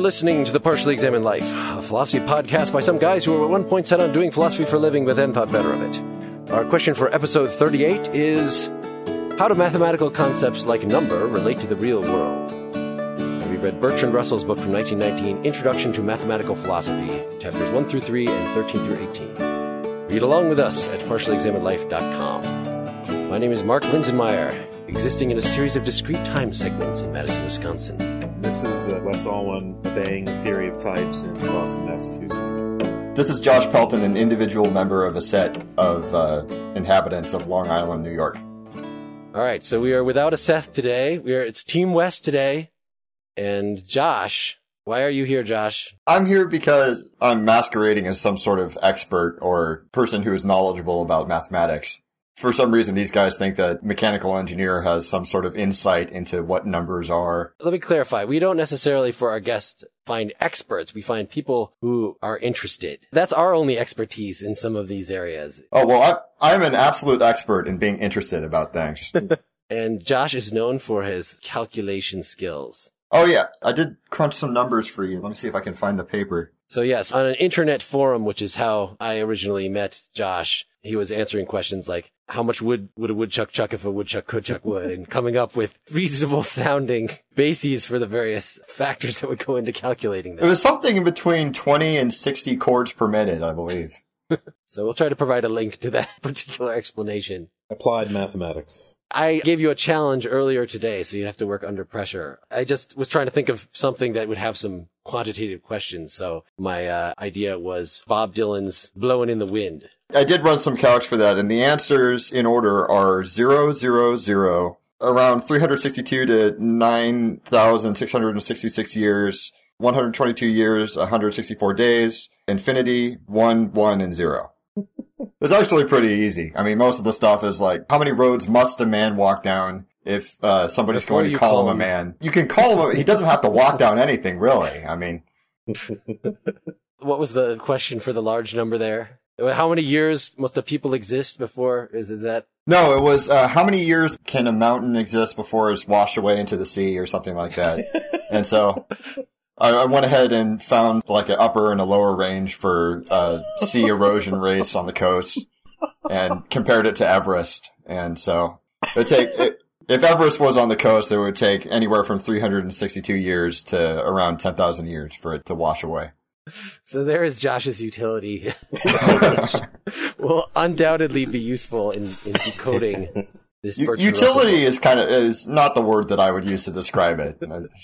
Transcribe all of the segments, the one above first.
listening to The Partially Examined Life, a philosophy podcast by some guys who were at one point set on doing philosophy for a living but then thought better of it. Our question for episode 38 is, how do mathematical concepts like number relate to the real world? And we read Bertrand Russell's book from 1919, Introduction to Mathematical Philosophy, chapters 1 through 3 and 13 through 18. Read along with us at partiallyexaminedlife.com. My name is Mark Linsenmeyer, existing in a series of discrete time segments in Madison, Wisconsin. This is Wes Alwan obeying the theory of types in Boston, Massachusetts. This is Josh Pelton, an individual member of a set of inhabitants of Long Island, New York. All right, so we are without a Seth today. It's Team West today. And Josh, why are you here, Josh? I'm here because I'm masquerading as some sort of expert or person who is knowledgeable about mathematics. For some reason, these guys think that mechanical engineer has some sort of insight into what numbers are. Let me clarify. We don't necessarily, for our guests, find experts. We find people who are interested. That's our only expertise in some of these areas. Oh, well, I'm an absolute expert in being interested about things. And Josh is known for his calculation skills. Oh, yeah. I did crunch some numbers for you. Let me see if I can find the paper. So, yes, on an internet forum, which is how I originally met Josh, he was answering questions like, how much wood would a woodchuck chuck if a woodchuck could chuck wood? And coming up with reasonable sounding bases for the various factors that would go into calculating that. It was something in between 20 and 60 chords per minute, I believe. So we'll try to provide a link to that particular explanation. Applied mathematics. I gave you a challenge earlier today, so you have to work under pressure. I just was trying to think of something that would have some quantitative questions. So my idea was Bob Dylan's Blowin' in the Wind. I did run some calcs for that, and the answers in order are 0, 0, 0, around 362 to 9,666 years, 122 years, 164 days, infinity, 1, 1, and 0. It's actually pretty easy. I mean, most of the stuff is like, how many roads must a man walk down if somebody's going to call him a man? You can call him he doesn't have to walk down anything, really. I mean. What was the question for the large number there? How many years must a people exist before? Is that? No, it was, how many years can a mountain exist before it's washed away into the sea or something like that? And so I went ahead and found like an upper and a lower range for sea erosion rates on the coast and compared it to Everest. And so if Everest was on the coast, it would take anywhere from 362 years to around 10,000 years for it to wash away. So there is Josh's utility, which will undoubtedly be useful in decoding this. Utility is not the word that I would use to describe it.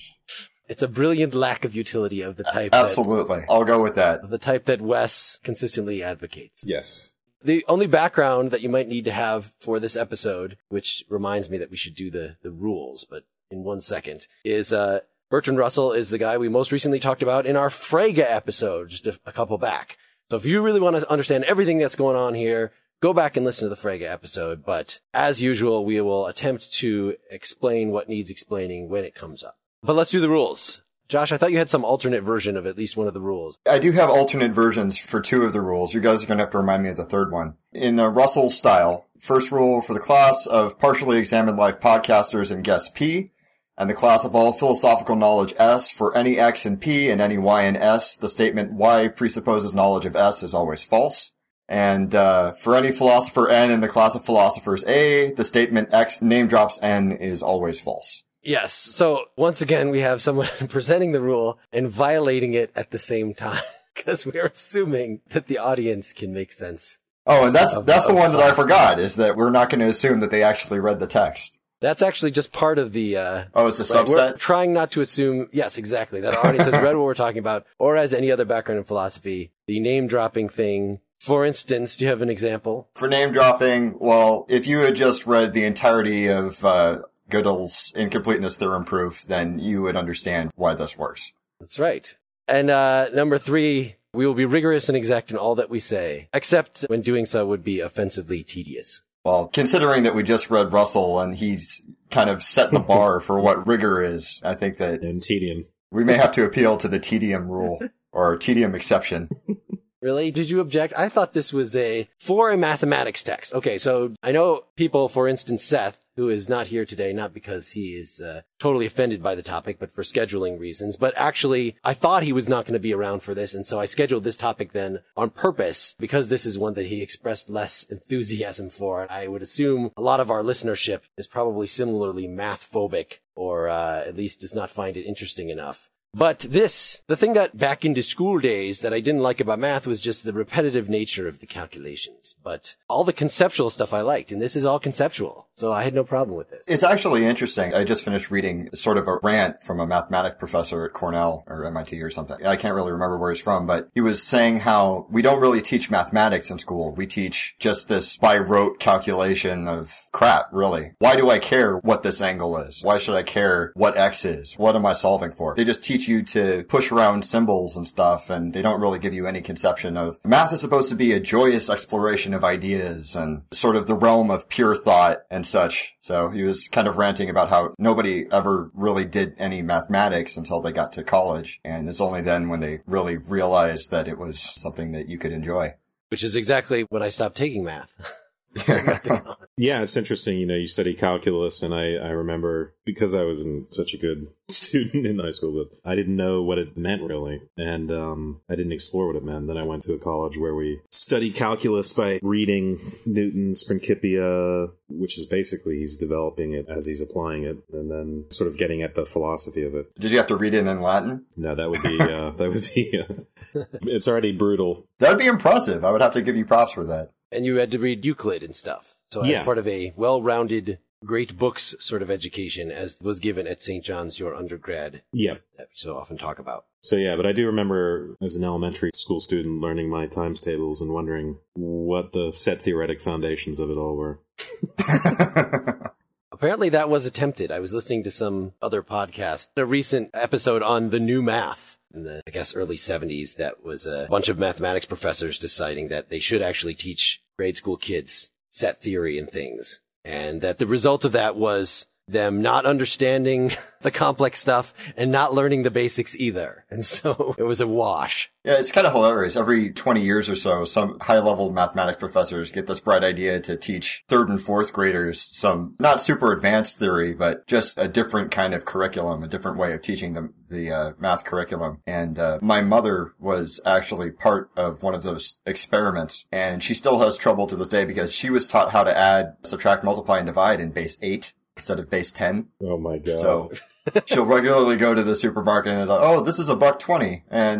It's a brilliant lack of utility of the type. Absolutely. I'll go with that. Of the type that Wes consistently advocates. Yes. The only background that you might need to have for this episode, which reminds me that we should do the rules, but in 1 second, is Bertrand Russell is the guy we most recently talked about in our Frege episode, just a couple back. So if you really want to understand everything that's going on here, go back and listen to the Frege episode. But as usual, we will attempt to explain what needs explaining when it comes up. But let's do the rules. Josh, I thought you had some alternate version of at least one of the rules. I do have alternate versions for 2 of the rules. You guys are going to have to remind me of the third one. In Russell style, first rule for the class of Partially Examined Life podcasters and guest P, and the class of all philosophical knowledge S, for any X in P and any Y in S, the statement Y presupposes knowledge of S is always false. And for any philosopher N in the class of philosophers A, the statement X name drops N is always false. Yes. So once again, we have someone presenting the rule and violating it at the same time, because we're assuming that the audience can make sense. Oh, and that's the one that I forgot, is that we're not going to assume that they actually read the text. That's actually just part of the... it's a subset? We're trying not to assume... Yes, exactly. That our audience has read what we're talking about, or has any other background in philosophy. The name-dropping thing. For instance, do you have an example? For name-dropping, well, if you had just read the entirety of Gödel's incompleteness theorem proof, then you would understand why this works. That's right. And number 3, we will be rigorous and exact in all that we say, except when doing so would be offensively tedious. Well, considering that we just read Russell and he's kind of set the bar for what rigor is, I think that... And tedium. We may have to appeal to the tedium rule, or tedium exception. Really? Did you object? I thought this was for a mathematics text. Okay, so I know people, for instance, Seth, who is not here today, not because he is totally offended by the topic, but for scheduling reasons. But actually, I thought he was not going to be around for this, and so I scheduled this topic then on purpose, because this is one that he expressed less enthusiasm for. I would assume a lot of our listenership is probably similarly math-phobic, or at least does not find it interesting enough. But the thing that back into school days that I didn't like about math was just the repetitive nature of the calculations. But all the conceptual stuff I liked, and this is all conceptual, so I had no problem with this. It's actually interesting. I just finished reading sort of a rant from a mathematics professor at Cornell or MIT or something. I can't really remember where he's from, but he was saying how we don't really teach mathematics in school. We teach just this by rote calculation of crap, really. Why do I care what this angle is? Why should I care what X is? What am I solving for? They just teach you to push around symbols and stuff, and they don't really give you any conception of math is supposed to be a joyous exploration of ideas and sort of the realm of pure thought and such. So he was kind of ranting about how nobody ever really did any mathematics until they got to college, and it's only then when they really realized that it was something that you could enjoy. Which is exactly when I stopped taking math. Yeah, it's interesting. You study calculus, and I remember, because I wasn't such a good student in high school, but I didn't know what it meant really, and I didn't explore what it meant. Then I went to a college where we studied calculus by reading Newton's Principia, which is basically he's developing it as he's applying it, and then sort of getting at the philosophy of it. Did you have to read it in Latin? No, that would be it's already brutal. That would be impressive. I would have to give you props for that. And you had to read Euclid and stuff. So as part of a well-rounded, great books sort of education, as was given at St. John's, your undergrad. Yeah. That we so often talk about. So yeah, but I do remember as an elementary school student learning my times tables and wondering what the set theoretic foundations of it all were. Apparently that was attempted. I was listening to some other podcast, a recent episode on the new math. In the, I guess, early 70s, that was a bunch of mathematics professors deciding that they should actually teach grade school kids set theory and things. And that the result of that was them not understanding the complex stuff and not learning the basics either. And so it was a wash. Yeah, it's kind of hilarious. Every 20 years or so, some high-level mathematics professors get this bright idea to teach third and fourth graders some not super advanced theory, but just a different kind of curriculum, a different way of teaching them the math curriculum. And my mother was actually part of one of those experiments, and she still has trouble to this day because she was taught how to add, subtract, multiply, and divide in base 8 instead of base 10. Oh my God. So she'll regularly go to the supermarket and is like, oh, this is $1.20 and,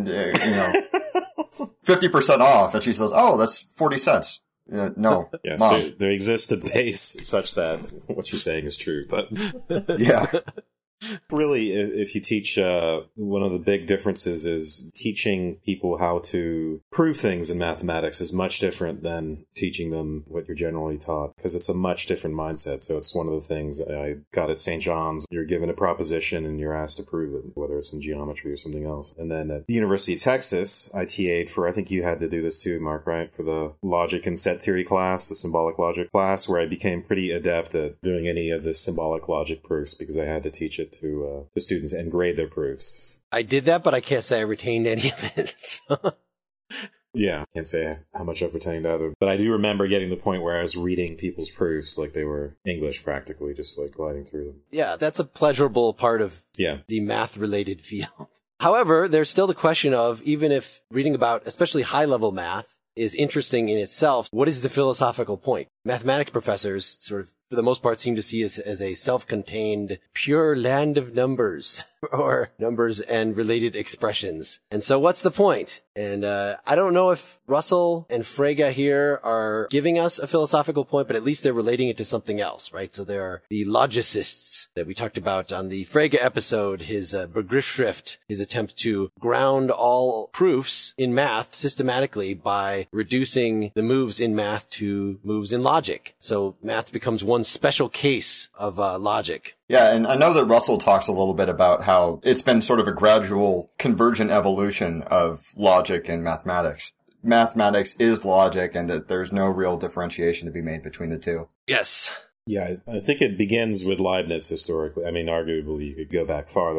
50% off. And she says, oh, that's 40 cents. No. Yes, Mom. there exists a base such that what you're saying is true, but Yeah. really, if you teach, one of the big differences is teaching people how to prove things in mathematics is much different than teaching them what you're generally taught, because it's a much different mindset. So it's one of the things I got at St. John's. You're given a proposition and you're asked to prove it, whether it's in geometry or something else. And then at the University of Texas, I TA'd for, I think you had to do this too, Mark, right? For the logic and set theory class, the symbolic logic class, where I became pretty adept at doing any of the symbolic logic proofs because I had to teach it to students and grade their proofs. I did that, but I can't say I retained any of it. So. Yeah, can't say how much I've retained either. But I do remember getting to the point where I was reading people's proofs like they were English practically, just like gliding through them. Yeah, that's a pleasurable part of the math-related field. However, there's still the question of, even if reading about especially high-level math is interesting in itself, what is the philosophical point? Mathematics professors sort of, for the most part, seem to see it as a self-contained, pure land of numbers, or numbers and related expressions. And so what's the point? And I don't know if Russell and Frege here are giving us a philosophical point, but at least they're relating it to something else, right? So there are the logicists that we talked about on the Frege episode, his Begriffsschrift, his attempt to ground all proofs in math systematically by reducing the moves in math to moves in logic. So math becomes one special case of logic. Yeah, and I know that Russell talks a little bit about how it's been sort of a gradual convergent evolution of logic and mathematics. Mathematics is logic, and that there's no real differentiation to be made between the two. Yes. Yeah, I think it begins with Leibniz historically. I mean, arguably, you could go back farther.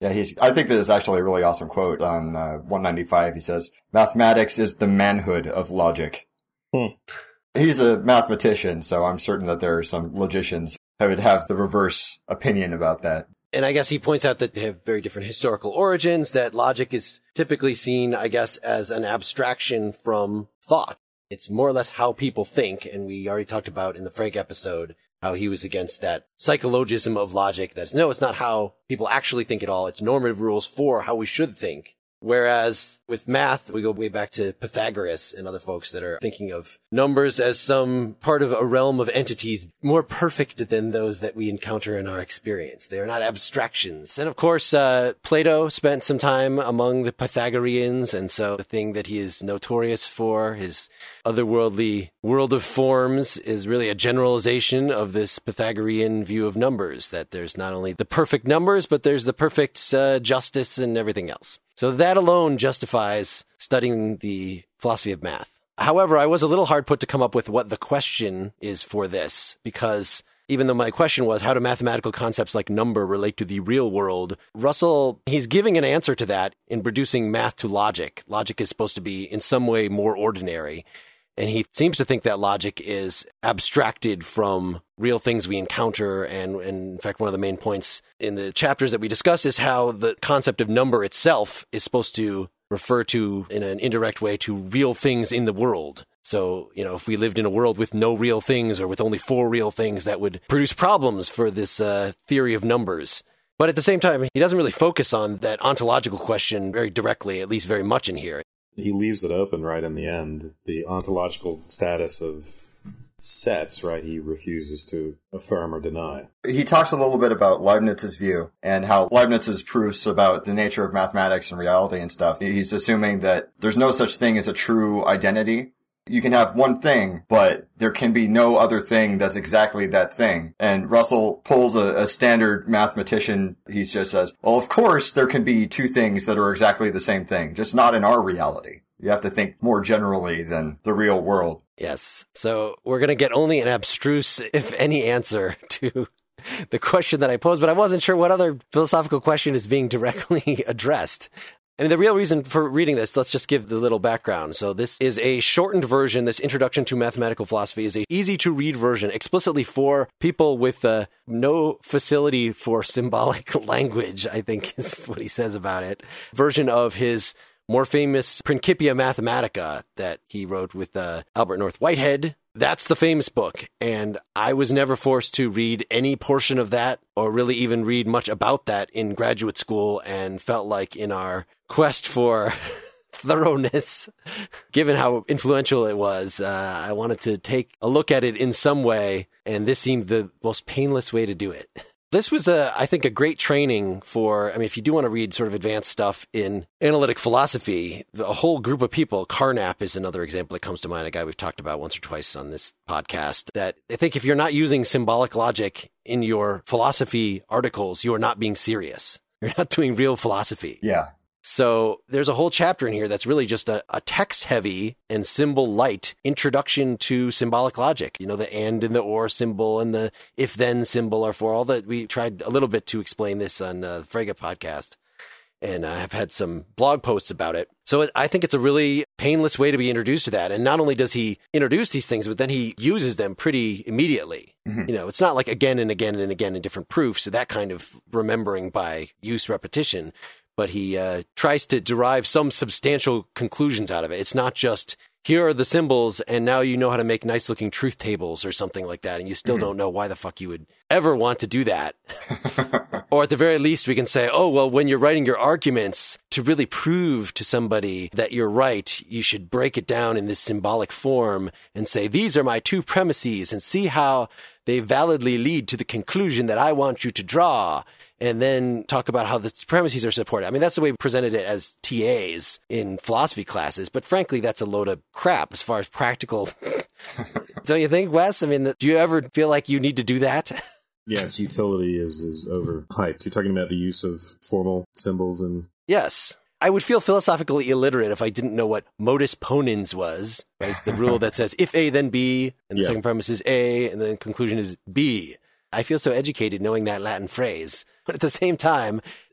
Yeah, I think that is actually a really awesome quote on 195. He says, "Mathematics is the manhood of logic." He's a mathematician, so I'm certain that there are some logicians who would have the reverse opinion about that. And I guess he points out that they have very different historical origins, that logic is typically seen, I guess, as an abstraction from thought. It's more or less how people think, and we already talked about in the Frege episode how he was against that psychologism of logic. That's, no, it's not how people actually think at all. It's normative rules for how we should think. Whereas with math, we go way back to Pythagoras and other folks that are thinking of numbers as some part of a realm of entities more perfect than those that we encounter in our experience. They are not abstractions. And of course, Plato spent some time among the Pythagoreans, and so the thing that he is notorious for, his otherworldly world of forms, is really a generalization of this Pythagorean view of numbers, that there's not only the perfect numbers, but there's the perfect justice and everything else. So that alone justifies studying the philosophy of math. However, I was a little hard put to come up with what the question is for this, because even though my question was, how do mathematical concepts like number relate to the real world? Russell, he's giving an answer to that in reducing math to logic. Logic is supposed to be in some way more ordinary. And he seems to think that logic is abstracted from real things we encounter. And in fact, one of the main points in the chapters that we discuss is how the concept of number itself is supposed to refer to, in an indirect way, to real things in the world. So, if we lived in a world with no real things or with only 4 real things, that would produce problems for this theory of numbers. But at the same time, he doesn't really focus on that ontological question very directly, at least very much in here. He leaves it open right in the end. The ontological status of sets, right, he refuses to affirm or deny. He talks a little bit about Leibniz's view and how Leibniz's proofs about the nature of mathematics and reality and stuff. He's assuming that there's no such thing as a true identity. You can have one thing, but there can be no other thing that's exactly that thing. And Russell pulls a standard mathematician. He just says, well, of course, there can be 2 things that are exactly the same thing, just not in our reality. You have to think more generally than the real world. Yes. So we're going to get only an abstruse, if any, answer to the question that I posed, but I wasn't sure what other philosophical question is being directly addressed. And the real reason for reading this, let's just give the little background. So this is a shortened version. This Introduction to Mathematical Philosophy is a easy-to-read version explicitly for people with no facility for symbolic language, I think is what he says about it. Version of his more famous Principia Mathematica that he wrote with Albert North Whitehead. That's the famous book, and I was never forced to read any portion of that or really even read much about that in graduate school, and felt like in our quest for thoroughness, given how influential it was, I wanted to take a look at it in some way, and this seemed the most painless way to do it. This was, I think, a great training for, if you do want to read sort of advanced stuff in analytic philosophy, a whole group of people, Carnap is another example that comes to mind, a guy we've talked about once or twice on this podcast, that I think if you're not using symbolic logic in your philosophy articles, you are not being serious. You're not doing real philosophy. Yeah. So there's a whole chapter in here that's really just a text-heavy and symbol-light introduction to symbolic logic. The and and the or symbol and the if-then symbol are for all that. We tried a little bit to explain this on the Frege podcast, and I have had some blog posts about it. So I think it's a really painless way to be introduced to that. And not only does he introduce these things, but then he uses them pretty immediately. Mm-hmm. It's not like again and again and again in different proofs, so that kind of remembering by use repetition. But he tries to derive some substantial conclusions out of it. It's not just, here are the symbols, and now you know how to make nice-looking truth tables or something like that, and you still don't know why the fuck you would ever want to do that. Or at the very least, we can say, oh, well, when you're writing your arguments, to really prove to somebody that you're right, you should break it down in this symbolic form and say, these are my 2 premises, and see how they validly lead to the conclusion that I want you to draw. And then talk about how the premises are supported. That's the way we presented it as TAs in philosophy classes. But frankly, that's a load of crap as far as practical. Don't you think, Wes? Do you ever feel like you need to do that? Yes, utility is overhyped. You're talking about the use of formal symbols and... Yes. I would feel philosophically illiterate if I didn't know what modus ponens was, right? The rule that says if A, then B, and the second premise is A, and the conclusion is B. I feel so educated knowing that Latin phrase. But at the same time,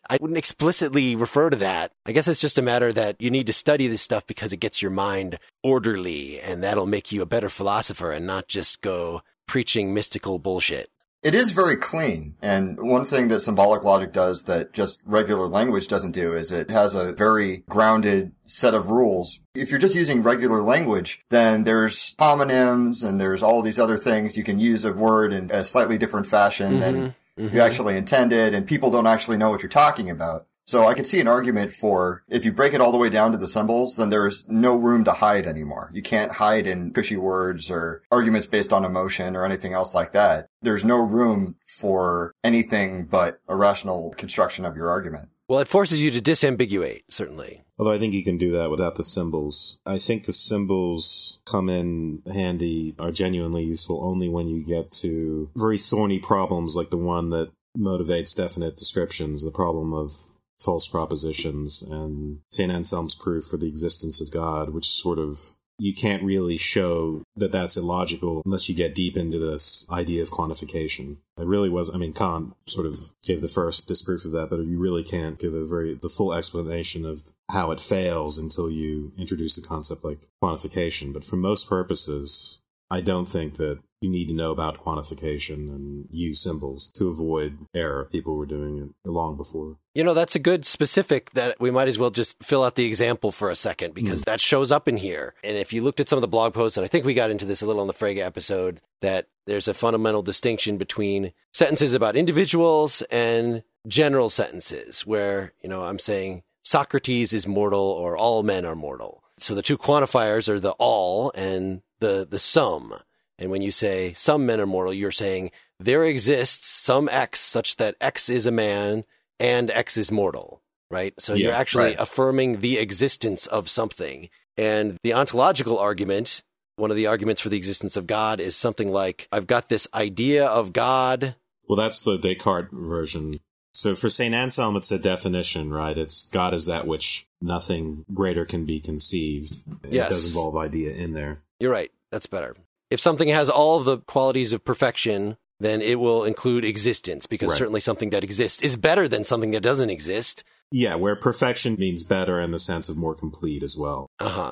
I wouldn't explicitly refer to that. I guess it's just a matter that you need to study this stuff because it gets your mind orderly, and that'll make you a better philosopher and not just go preaching mystical bullshit. It is very clean. And one thing that symbolic logic does that just regular language doesn't do is it has a very grounded set of rules. If you're just using regular language, then there's homonyms and there's all these other things. You can use a word in a slightly different fashion than you actually intended, and people don't actually know what you're talking about. So I could see an argument for, if you break it all the way down to the symbols, then there's no room to hide anymore. You can't hide in cushy words or arguments based on emotion or anything else like that. There's no room for anything but a rational construction of your argument. Well, it forces you to disambiguate, certainly. Although I think you can do that without the symbols. I think the symbols come in handy, are genuinely useful only when you get to very thorny problems like the one that motivates definite descriptions, the problem of false propositions, and St. Anselm's proof for the existence of God, which sort of, you can't really show that that's illogical unless you get deep into this idea of quantification. It really was, Kant sort of gave the first disproof of that, but you really can't give the full explanation of how it fails until you introduce a concept like quantification. But for most purposes, I don't think that you need to know about quantification and use symbols to avoid error. People were doing it long before. That's a good specific that we might as well just fill out the example for a second, because that shows up in here. And if you looked at some of the blog posts, and I think we got into this a little on the Frege episode, that there's a fundamental distinction between sentences about individuals and general sentences where, I'm saying Socrates is mortal or all men are mortal. So the two quantifiers are the all and the sum. And when you say some men are mortal, you're saying there exists some X such that X is a man and X is mortal, right? So you're actually affirming the existence of something. And the ontological argument, one of the arguments for the existence of God, is something like, I've got this idea of God. Well, that's the Descartes version. So for St. Anselm, it's a definition, right? It's God is that which nothing greater can be conceived. Yes. It does involve idea in there. You're right. That's better. If something has all of the qualities of perfection, then it will include existence, because certainly something that exists is better than something that doesn't exist. Yeah, where perfection means better in the sense of more complete as well.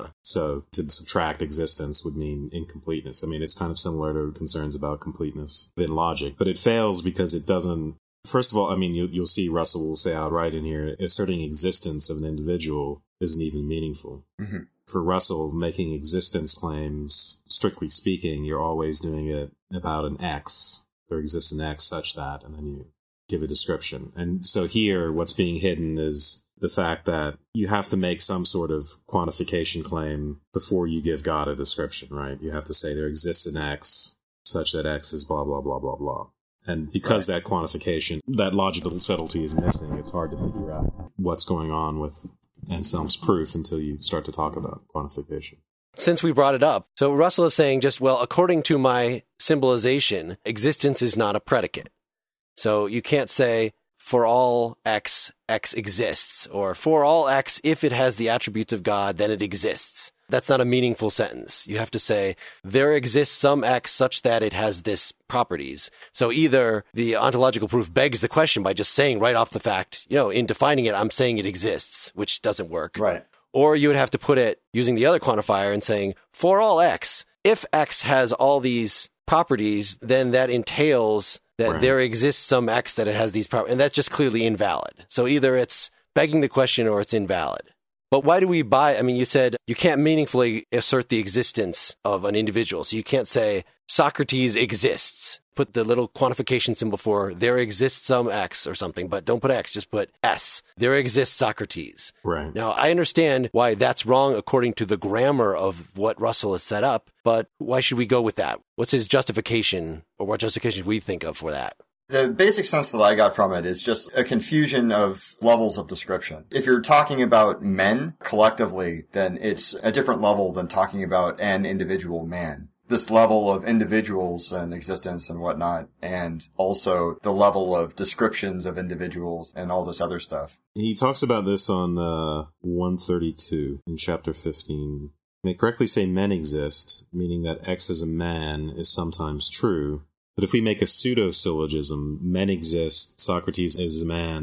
So to subtract existence would mean incompleteness. It's kind of similar to concerns about completeness in logic, but it fails because it doesn't. First of all, you'll see Russell will say outright in here, asserting existence of an individual isn't even meaningful. Mm-hmm. For Russell, making existence claims, strictly speaking, you're always doing it about an X. There exists an X such that, and then you give a description. And so here, what's being hidden is the fact that you have to make some sort of quantification claim before you give God a description, right? You have to say there exists an X such that X is blah, blah, blah, blah, blah. And because that quantification, that logical subtlety is missing, it's hard to figure out what's going on with Anselm's proof until you start to talk about quantification. Since we brought it up, so Russell is saying according to my symbolization, existence is not a predicate. So you can't say for all X, X exists, or for all X, if it has the attributes of God, then it exists. That's not a meaningful sentence. You have to say, there exists some X such that it has this properties. So either the ontological proof begs the question by just saying right off the fact, in defining it, I'm saying it exists, which doesn't work. Right. Or you would have to put it using the other quantifier and saying, for all X, if X has all these properties, then that entails that there exists some X that it has these properties. And that's just clearly invalid. So either it's begging the question or it's invalid. But why do we buy? You said you can't meaningfully assert the existence of an individual. So you can't say Socrates exists. Put the little quantification symbol for there exists some X or something, but don't put X, just put S. There exists Socrates. Right. Now, I understand why that's wrong according to the grammar of what Russell has set up, but why should we go with that? What's his justification, or what justification we think of for that? The basic sense that I got from it is just a confusion of levels of description. If you're talking about men collectively, then it's a different level than talking about an individual man. This level of individuals and existence and whatnot, and also the level of descriptions of individuals and all this other stuff. He talks about this on 132 in chapter 15. May correctly say men exist, meaning that X as a man is sometimes true. But if we make a pseudo-syllogism, men exist, Socrates is a man,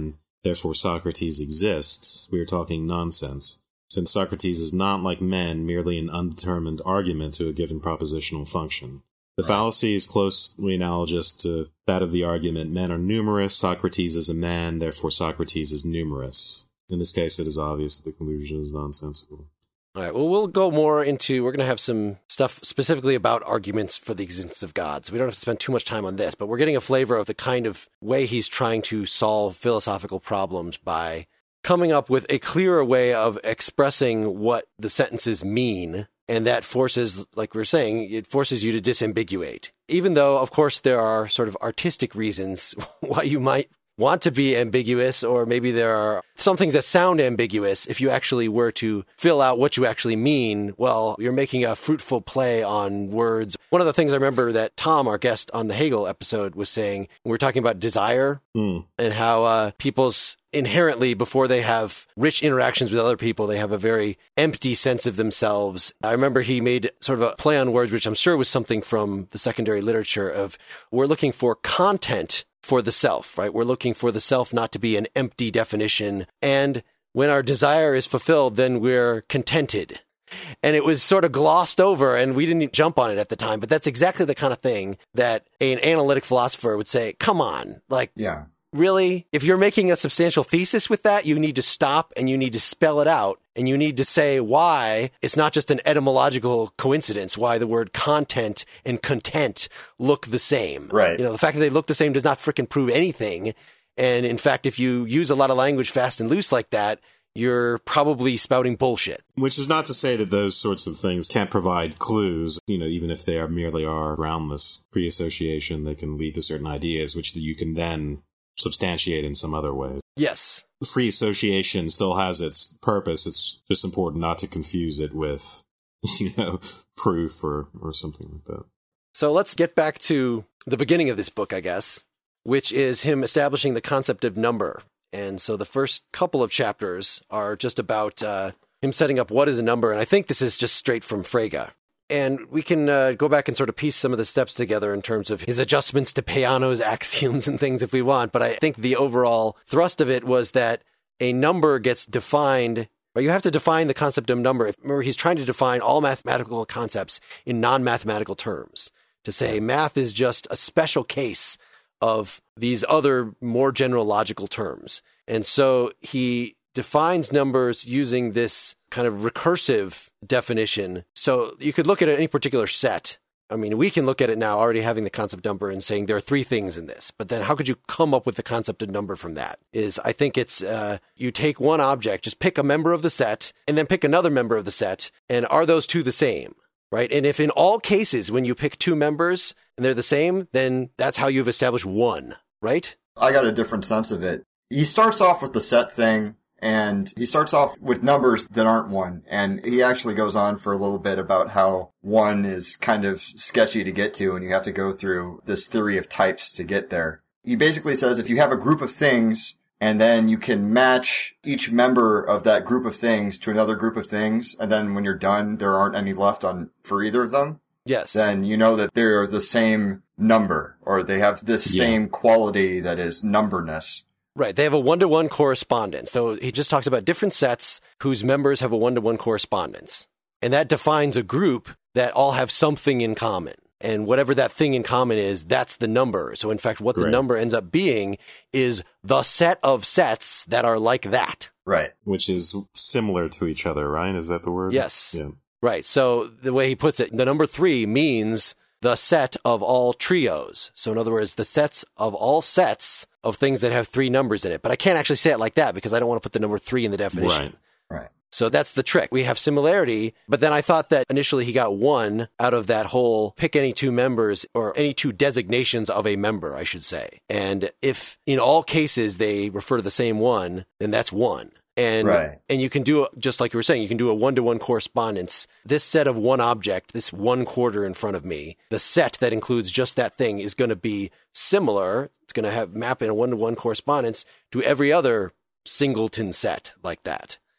therefore Socrates exists, we are talking nonsense, since Socrates is not, like men, merely an undetermined argument to a given propositional function. The fallacy is closely analogous to that of the argument, men are numerous, Socrates is a man, therefore Socrates is numerous. In this case, it is obvious that the conclusion is nonsensical. All right, well, we'll go more into, we're going to have some stuff specifically about arguments for the existence of God. So we don't have to spend too much time on this, but we're getting a flavor of the kind of way he's trying to solve philosophical problems by coming up with a clearer way of expressing what the sentences mean. And that forces, like we were saying, it forces you to disambiguate. Even though, of course, there are sort of artistic reasons why you might want to be ambiguous, or maybe there are some things that sound ambiguous. If you actually were to fill out what you actually mean, well, you're making a fruitful play on words. One of the things I remember that Tom, our guest on the Hegel episode, was saying, we were talking about desire and how people's inherently, before they have rich interactions with other people, they have a very empty sense of themselves. I remember he made sort of a play on words, which I'm sure was something from the secondary literature of, we're looking for content for the self, right? We're looking for the self not to be an empty definition. And when our desire is fulfilled, then we're contented. And it was sort of glossed over, and we didn't jump on it at the time. But that's exactly the kind of thing that an analytic philosopher would say, come on, like, Yeah. really? If you're making a substantial thesis with that, you need to stop and you need to spell it out. And you need to say why it's not just an etymological coincidence, why the word content and content look the same. Right. You know, the fact that they look the same does not frickin' prove anything. And in fact, if you use a lot of language fast and loose like that, you're probably spouting bullshit. Which is not to say that those sorts of things can't provide clues, you know, even if they merely are groundless pre-association, they can lead to certain ideas, which you can then substantiate in some other ways. Yes. Free association still has its purpose. It's just important not to confuse it with, you know, proof or something like that. So let's get back to the beginning of this book, I guess, which is him establishing the concept of number. And so the first couple of chapters are just about him setting up what is a number. And I think this is just straight from Frege. And we can go back and sort of piece some of the steps together in terms of his adjustments to Peano's axioms and things if we want. But I think the overall thrust of it was that a number gets defined, or you have to define the concept of number. Remember, he's trying to define all mathematical concepts in non-mathematical terms. To say math is just a special case of these other more general logical terms. And so he defines numbers using this kind of recursive definition. So you could look at any particular set. I mean, we can look at it now already having the concept number and saying there are three things in this. But then how could you come up with the concept of number from that? I think it's you take one object, just pick a member of the set, and then pick another member of the set. And are those two the same? Right? And if in all cases, when you pick two members and they're the same, then that's how you've established one, right? I got a different sense of it. He starts off with the set thing, and he starts off with numbers that aren't one. And he actually goes on for a little bit about how one is kind of sketchy to get to, and you have to go through this theory of types to get there. He basically says if you have a group of things, and then you can match each member of that group of things to another group of things, and then when you're done, there aren't any left for either of them. Yes. Then you know that they're the same number, or they have this same quality that is numberness. Right. They have a one-to-one correspondence. So he just talks about different sets whose members have a one-to-one correspondence. And that defines a group that all have something in common. And whatever that thing in common is, that's the number. So in fact, what the number ends up being is the set of sets that are like that. Right. Which is similar to each other, right? Is that the word? Yes. Yeah. Right. So the way he puts it, the number 3 means the set of all trios. So in other words, the sets of all sets of things that have 3 numbers in it. But I can't actually say it like that because I don't want to put the number 3 in the definition. Right. So that's the trick. We have similarity, but then I thought that initially he got 1 out of that whole pick any 2 members or any 2 designations of a member, I should say. And if in all cases they refer to the same one, then that's 1. And you can do, just like you were saying, you can do a one-to-one correspondence. This set of one object, this 1 quarter in front of me, the set that includes just that thing is going to be similar. It's going to have map in a one-to-one correspondence to every other singleton set like that.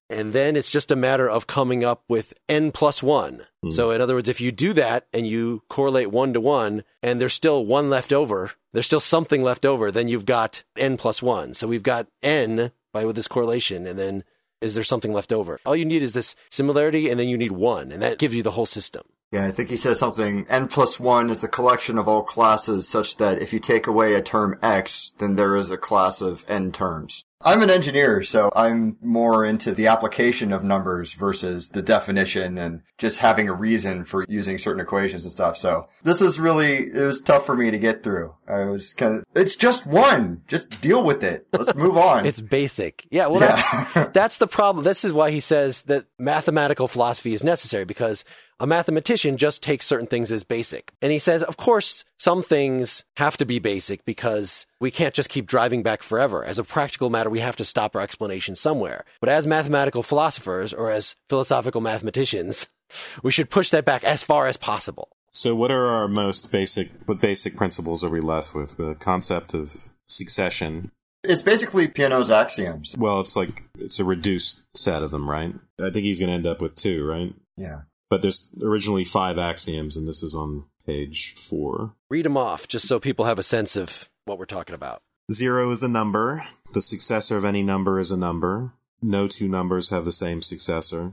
And then it's just a matter of coming up with n plus 1. So in other words, if you do that and you correlate 1 to 1 and there's still 1 left over, there's still something left over, then you've got n plus 1. So we've got n with this correlation, and then is there something left over? All you need is this similarity, and then you need 1, and that gives you the whole system. Yeah, I think he says something, n plus 1 is the collection of all classes such that if you take away a term x, then there is a class of n terms. I'm an engineer, so I'm more into the application of numbers versus the definition and just having a reason for using certain equations and stuff. So this was it was tough for me to get through. I was it's just 1. Just deal with it. Let's move on. It's basic. Yeah, well, that's the problem. This is why he says that mathematical philosophy is necessary, because a mathematician just takes certain things as basic. And he says, of course, some things have to be basic because we can't just keep driving back forever. As a practical matter, we have to stop our explanation somewhere. But as mathematical philosophers or as philosophical mathematicians, we should push that back as far as possible. So what are our what basic principles are we left with? The concept of succession. It's basically Peano's axioms. Well, it's a reduced set of them, right? I think he's going to end up with 2, right? Yeah. But there's originally 5 axioms, and this is on page 4. Read them off, just so people have a sense of what we're talking about. 0 is a number. The successor of any number is a number. No 2 numbers have the same successor.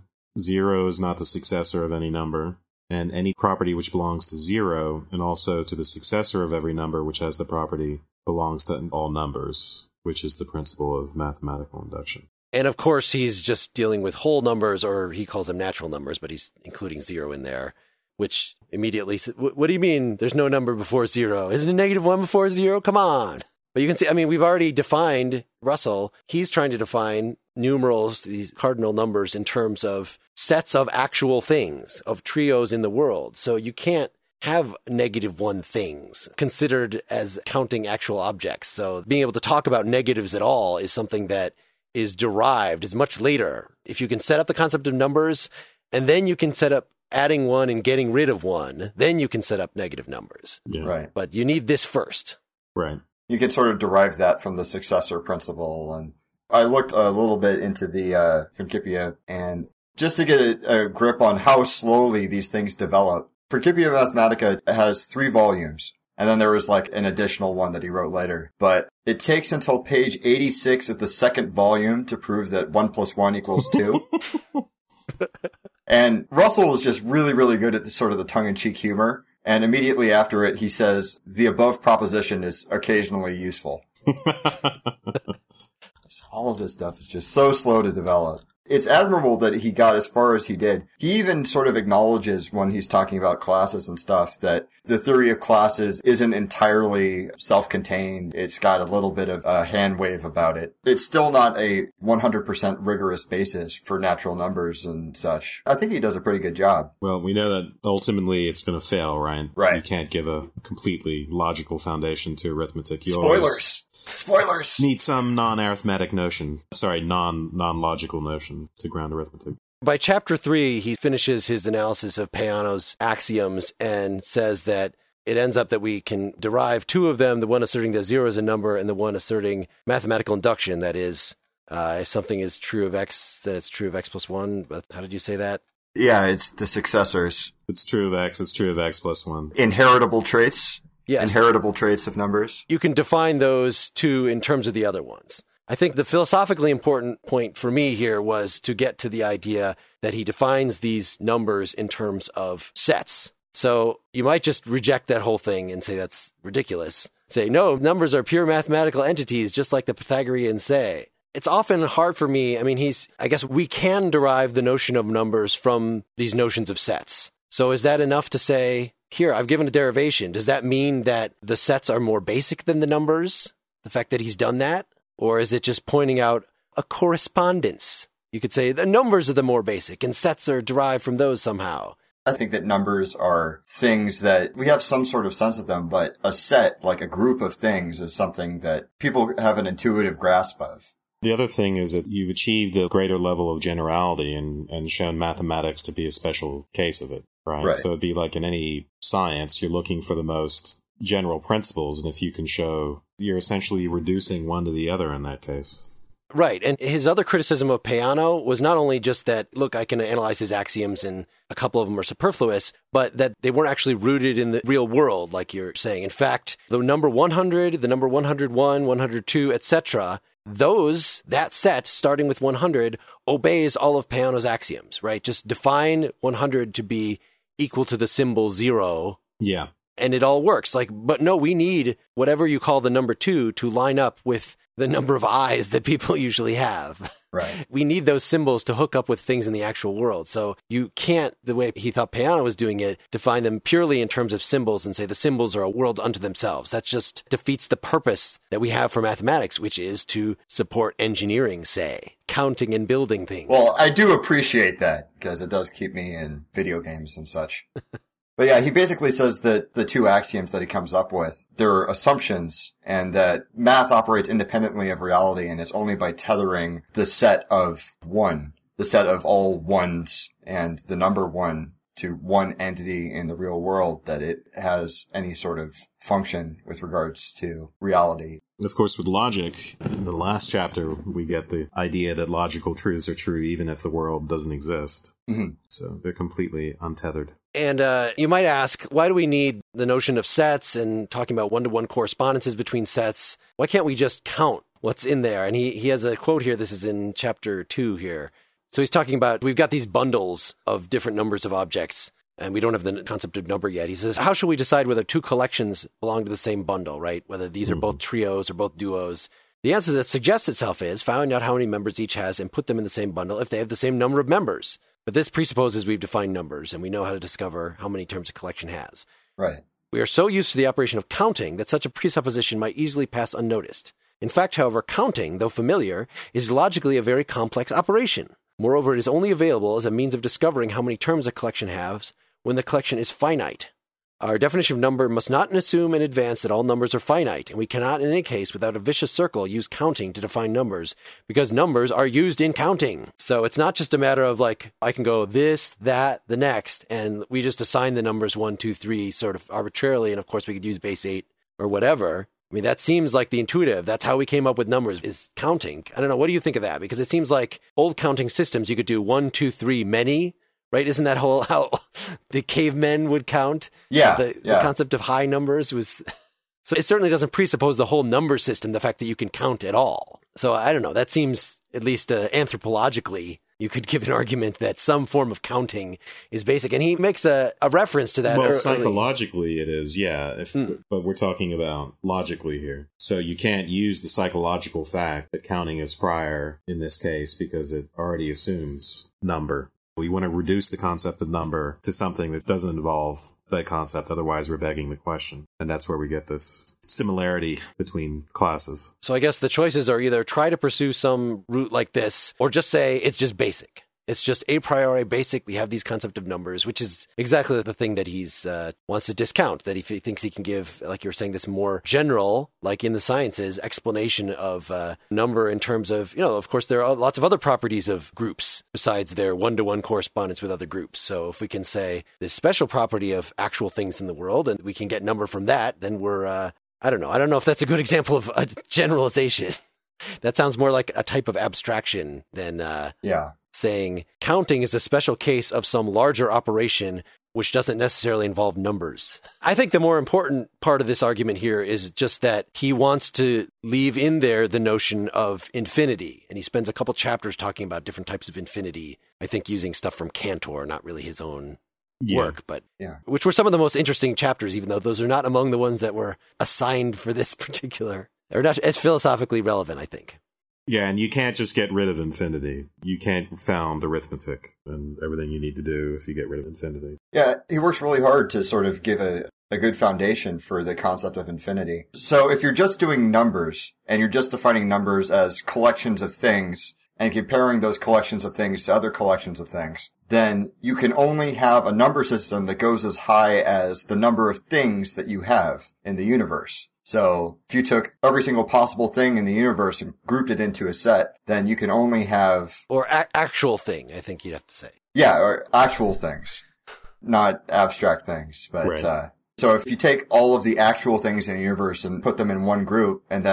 0 is not the successor of any number. And any property which belongs to 0, and also to the successor of every number which has the property, belongs to all numbers, which is the principle of mathematical induction. And of course, he's just dealing with whole numbers, or he calls them natural numbers, but he's including 0 in there, which immediately says, what do you mean there's no number before 0? Isn't it -1 before 0? Come on. But you can see, we've already defined Russell. He's trying to define numerals, these cardinal numbers, in terms of sets of actual things, of trios in the world. So you can't have -1 things considered as counting actual objects. So being able to talk about negatives at all is something that is derived, is much later. If you can set up the concept of numbers, and then you can set up adding 1 and getting rid of 1, then you can set up negative numbers. Yeah. Right. But you need this first. Right. You can sort of derive that from the successor principle. And I looked a little bit into the Principia, and just to get a grip on how slowly these things develop, Principia Mathematica has 3 volumes. And then there was an additional one that he wrote later. But it takes until page 86 of the second volume to prove that 1 + 1 = 2. And Russell is just really, really good at the sort of the tongue-in-cheek humor. And immediately after it, he says, the above proposition is occasionally useful. All of this stuff is just so slow to develop. It's admirable that he got as far as he did. He even sort of acknowledges when he's talking about classes and stuff that the theory of classes isn't entirely self-contained. It's got a little bit of a hand wave about it. It's still not a 100% rigorous basis for natural numbers and such. I think he does a pretty good job. Well, we know that ultimately it's going to fail, Ryan. Right. You can't give a completely logical foundation to arithmetic. Spoilers! Need some non-arithmetic notion. Sorry, non-logical notion to ground arithmetic. By chapter 3, he finishes his analysis of Peano's axioms and says that it ends up that we can derive 2 of them, the one asserting that 0 is a number and the one asserting mathematical induction. That is, if something is true of x, then it's true of x + 1. But how did you say that? Yeah, it's the successors. It's true of x + 1. Inheritable traits. Yes. Inheritable traits of numbers. You can define those 2 in terms of the other ones. I think the philosophically important point for me here was to get to the idea that he defines these numbers in terms of sets. So you might just reject that whole thing and say that's ridiculous. Say, no, numbers are pure mathematical entities, just like the Pythagoreans say. It's often hard for me. I guess we can derive the notion of numbers from these notions of sets. So is that enough to say, here, I've given a derivation. Does that mean that the sets are more basic than the numbers? The fact that he's done that? Or is it just pointing out a correspondence? You could say the numbers are the more basic and sets are derived from those somehow. I think that numbers are things that we have some sort of sense of them, but a set, like a group of things, is something that people have an intuitive grasp of. The other thing is that you've achieved a greater level of generality and shown mathematics to be a special case of it, right? So it'd be like in any science, you're looking for the most general principles, and if you can show, you're essentially reducing one to the other in that case. Right. And his other criticism of Peano was not only just that, look, I can analyze his axioms and a couple of them are superfluous, but that they weren't actually rooted in the real world, like you're saying. In fact, the number 100, the number 101, 102, etc., that set, starting with 100, obeys all of Peano's axioms, right? Just define 100 to be equal to the symbol 0. Yeah. And it all works. But no, we need whatever you call the number 2 to line up with the number of eyes that people usually have. Right. We need those symbols to hook up with things in the actual world. So you can't, the way he thought Peano was doing it, define them purely in terms of symbols and say the symbols are a world unto themselves. That just defeats the purpose that we have for mathematics, which is to support engineering, say, counting and building things. Well, I do appreciate that because it does keep me in video games and such. But yeah, he basically says that the two axioms that he comes up with, they're assumptions, and that math operates independently of reality, and it's only by tethering the set of the set of all ones and the number 1 to one entity in the real world, that it has any sort of function with regards to reality. Of course, with logic, in the last chapter, we get the idea that logical truths are true even if the world doesn't exist. Mm-hmm. So they're completely untethered. And you might ask, why do we need the notion of sets and talking about one-to-one correspondences between sets? Why can't we just count what's in there? And he has a quote here. This is in chapter 2 here. So he's talking about, we've got these bundles of different numbers of objects, and we don't have the concept of number yet. He says, how should we decide whether two collections belong to the same bundle, right? Whether these are both trios or both duos. The answer that suggests itself is find out how many members each has and put them in the same bundle if they have the same number of members. But this presupposes we've defined numbers and we know how to discover how many terms a collection has. Right. We are so used to the operation of counting that such a presupposition might easily pass unnoticed. In fact, however, counting, though familiar, is logically a very complex operation. Moreover, it is only available as a means of discovering how many terms a collection has when the collection is finite. Our definition of number must not assume in advance that all numbers are finite, and we cannot in any case without a vicious circle use counting to define numbers, because numbers are used in counting. So it's not just a matter of I can go this, that, the next, and we just assign the numbers 1, 2, 3 sort of arbitrarily, and of course we could use base 8 or whatever. I mean, that seems like the intuitive. That's how we came up with numbers, is counting. I don't know. What do you think of that? Because it seems like old counting systems, you could do 1, 2, 3, many, right? Isn't that how the cavemen would count? Yeah. The concept of high numbers was... So it certainly doesn't presuppose the whole number system, the fact that you can count at all. So I don't know. That seems, at least anthropologically, you could give an argument that some form of counting is basic. And he makes a reference to that. Well, psychologically it is, yeah. But we're talking about logically here. So you can't use the psychological fact that counting is prior in this case because it already assumes number. We want to reduce the concept of number to something that doesn't involve that concept. Otherwise, we're begging the question. And that's where we get this similarity between classes. So I guess the choices are either try to pursue some route like this or just say it's just basic. It's just a priori basic. We have these concept of numbers, which is exactly the thing that he's wants to discount, that he thinks he can give, like you were saying, this more general, like in the sciences, explanation of number in terms of, of course, there are lots of other properties of groups besides their one-to-one correspondence with other groups. So if we can say this special property of actual things in the world and we can get number from that, then we're, I don't know if that's a good example of a generalization. That sounds more like a type of abstraction than saying counting is a special case of some larger operation which doesn't necessarily involve numbers. I think the more important part of this argument here is just that he wants to leave in there the notion of infinity. And he spends a couple chapters talking about different types of infinity, I think using stuff from Cantor, not really his own work, but which were some of the most interesting chapters, even though those are not among the ones that were assigned for this particular, or not as philosophically relevant, I think. Yeah, and you can't just get rid of infinity. You can't confound arithmetic and everything you need to do if you get rid of infinity. Yeah, he works really hard to sort of give a good foundation for the concept of infinity. So if you're just doing numbers, and you're just defining numbers as collections of things, and comparing those collections of things to other collections of things, then you can only have a number system that goes as high as the number of things that you have in the universe. So if you took every single possible thing in the universe and grouped it into a set, then you can only have... Or actual thing, I think you'd have to say. Yeah, or actual things, not abstract things. But right. So if you take all of the actual things in the universe and put them in one group and then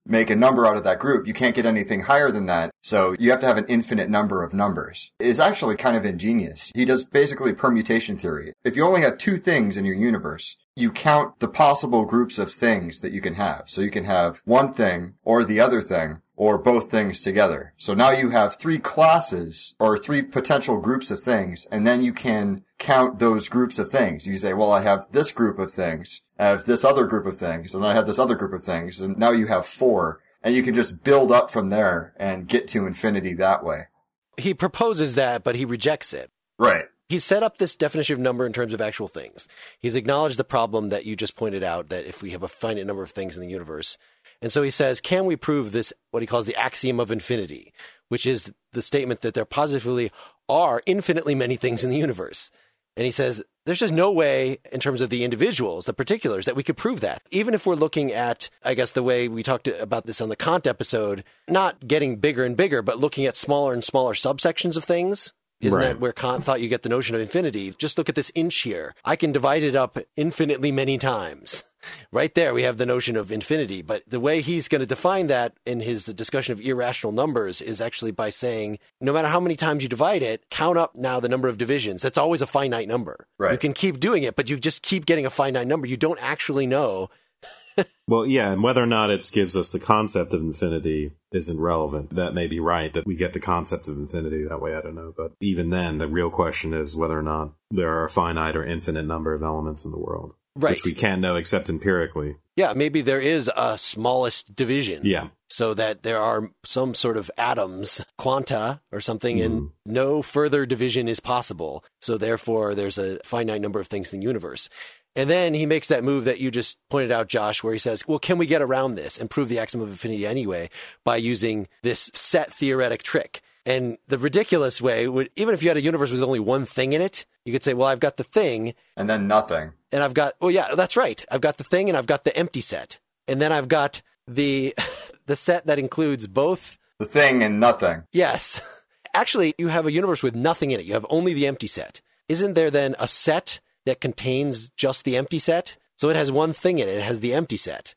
make a number out of that group. You can't get anything higher than that. So you have to have an infinite number of numbers. It's actually kind of ingenious. He does basically permutation theory. If you only have two things in your universe, you count the possible groups of things that you can have. So you can have one thing or the other thing or both things together. So now you have three classes or three potential groups of things, and then you can count those groups of things. You say, well, I have this group of things, I have this other group of things, and then I have this other group of things, and now you have four, and you can just build up from there and get to infinity that way. He proposes that, but he rejects it. Right. He's set up this definition of number in terms of actual things. He's acknowledged the problem that you just pointed out, that if we have a finite number of things in the universe. And so he says, can we prove this, what he calls the axiom of infinity, which is the statement that there positively are infinitely many things in the universe. And he says, there's just no way in terms of the individuals, the particulars, that we could prove that. Even if we're looking at, I guess, the way we talked about this on the Kant episode, not getting bigger and bigger, but looking at smaller and smaller subsections of things. Isn't that where Kant thought you get the notion of infinity? Just look at this inch here. I can divide it up infinitely many times. Right there, we have the notion of infinity. But the way he's going to define that in his discussion of irrational numbers is actually by saying, no matter how many times you divide it, count up now the number of divisions. That's always a finite number. Right. You can keep doing it, but you just keep getting a finite number. You don't actually know. Well, yeah, and whether or not it gives us the concept of infinity isn't relevant. That may be right, that we get the concept of infinity that way, I don't know. But even then, the real question is whether or not there are a finite or infinite number of elements in the world. Right. Which we can't know except empirically. Yeah, maybe there is a smallest division. Yeah. So that there are some sort of atoms, quanta or something, and no further division is possible. So therefore, there's a finite number of things in the universe. And then he makes that move that you just pointed out, Josh, where he says, well, can we get around this and prove the axiom of infinity anyway by using this set theoretic trick? And the ridiculous way would, even if you had a universe with only one thing in it, you could say, well, I've got the thing. And then nothing. And I've got, oh yeah, that's right. I've got the thing and I've got the empty set. And then I've got the set that includes both. The thing and nothing. Yes. Actually, you have a universe with nothing in it. You have only the empty set. Isn't there then a set that contains just the empty set? So it has one thing in it. It has the empty set.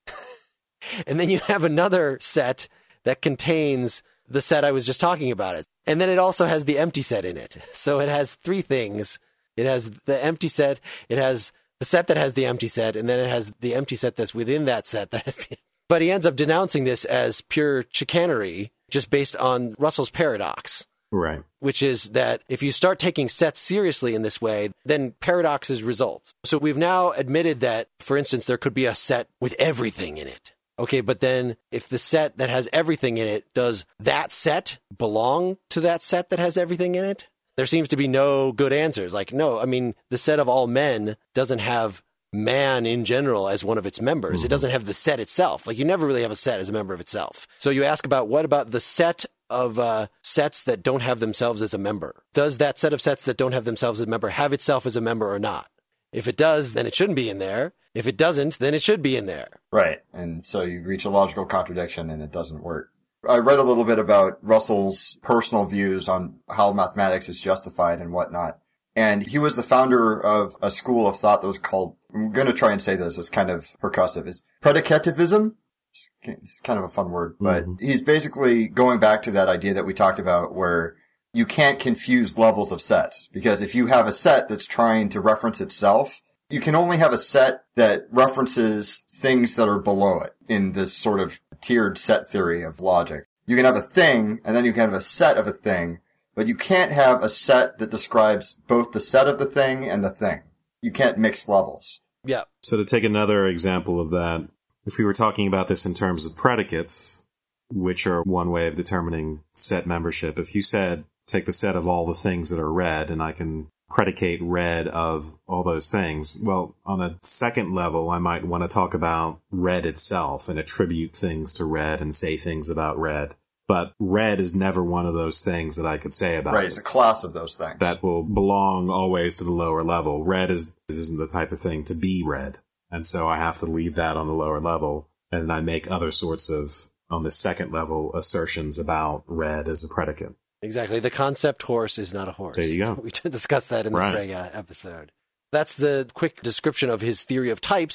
And then you have another set that contains the set I was just talking about. And then it also has the empty set in it. So it has three things. It has the empty set. It has the set that has the empty set. And then it has the empty set that's within that set. But he ends up denouncing this as pure chicanery, just based on Russell's paradox. Right. Which is that if you start taking sets seriously in this way, then paradoxes result. So we've now admitted that, for instance, there could be a set with everything in it. Okay, but then if the set that has everything in it, does that set belong to that set that has everything in it? There seems to be no good answers. Like, no, I mean, the set of all men doesn't have man in general as one of its members. It doesn't have the set itself. Like, you never really have a set as a member of itself. So you ask about, what about the set of sets that don't have themselves as a member? Does that set of sets that don't have themselves as a member have itself as a member or not? If it does, then it shouldn't be in there. If it doesn't, then it should be in there. Right. And so you reach a logical contradiction and it doesn't work. I read a little bit about Russell's personal views on how mathematics is justified and whatnot. And he was the founder of a school of thought that was called, I'm going to try and say this, it's kind of percussive, it's predicativism. It's kind of a fun word, but he's basically going back to that idea that we talked about where you can't confuse levels of sets. Because if you have a set that's trying to reference itself, you can only have a set that references things that are below it in this sort of tiered set theory of logic. You can have a thing, and then you can have a set of a thing, but you can't have a set that describes both the set of the thing and the thing. You can't mix levels. Yeah. So to take another example of that, if we were talking about this in terms of predicates, which are one way of determining set membership, if you said, take the set of all the things that are red, and I can predicate red of all those things. Well, on a second level, I might want to talk about red itself and attribute things to red and say things about red. But red is never one of those things that I could say about it. Right, it's a class of those things. That will belong always to the lower level. Red isn't the type of thing to be red. And so I have to leave that on the lower level. And then I make other sorts of, on the second level, assertions about red as a predicate. Exactly. The concept horse is not a horse. There you go. We discussed that in the Frege episode. That's the quick description of his theory of types.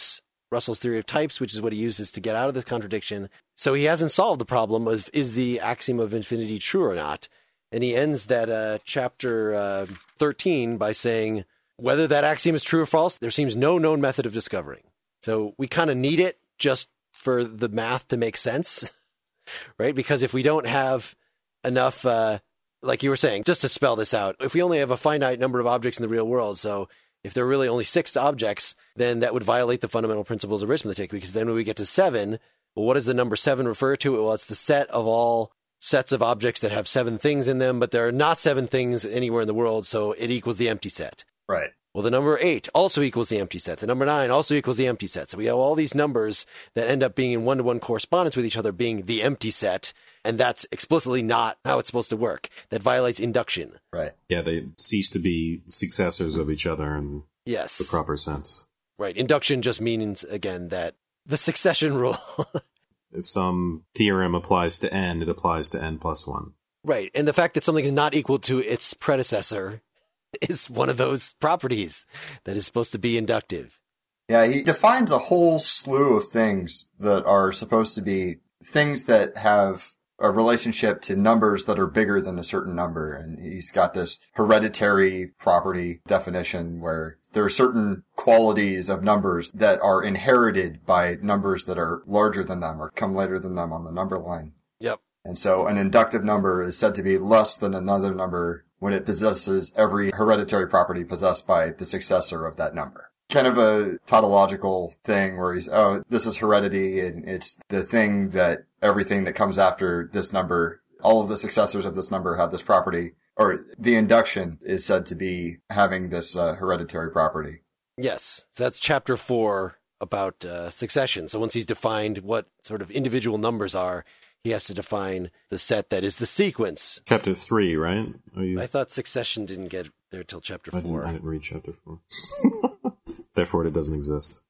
Russell's theory of types, which is what he uses to get out of this contradiction. So he hasn't solved the problem of, is the axiom of infinity true or not? And he ends that chapter 13 by saying, whether that axiom is true or false, there seems no known method of discovering. So we kind of need it just for the math to make sense, right? Because if we don't have enough, like you were saying, just to spell this out, if we only have a finite number of objects in the real world, so if there are really only 6 objects, then that would violate the fundamental principles of arithmetic, because then when we get to 7, well, what does the number 7 refer to? Well, it's the set of all sets of objects that have 7 things in them, but there are not 7 things anywhere in the world, so it equals the empty set. Right. Well, the number 8 also equals the empty set. The number 9 also equals the empty set. So we have all these numbers that end up being in one-to-one correspondence with each other, being the empty set, and that's explicitly not how it's supposed to work. That violates induction. Right. Yeah, they cease to be successors of each other in Yes. the proper sense. Right. Induction just means, again, that the succession rule. If some theorem applies to n, it applies to n plus 1. Right. And the fact that something is not equal to its predecessor is one of those properties that is supposed to be inductive. Yeah, he defines a whole slew of things that are supposed to be things that have a relationship to numbers that are bigger than a certain number. And he's got this hereditary property definition where there are certain qualities of numbers that are inherited by numbers that are larger than them or come later than them on the number line. Yep. And so an inductive number is said to be less than another number when it possesses every hereditary property possessed by the successor of that number. Kind of a tautological thing where this is heredity, and it's the thing that everything that comes after this number, all of the successors of this number have this property, or the induction is said to be having this hereditary property. Yes. So that's chapter 4 about succession. So once he's defined what sort of individual numbers are, he has to define the set that is the sequence. Chapter 3, right? I thought succession didn't get there till chapter 4. I didn't read chapter 4. Therefore, it doesn't exist.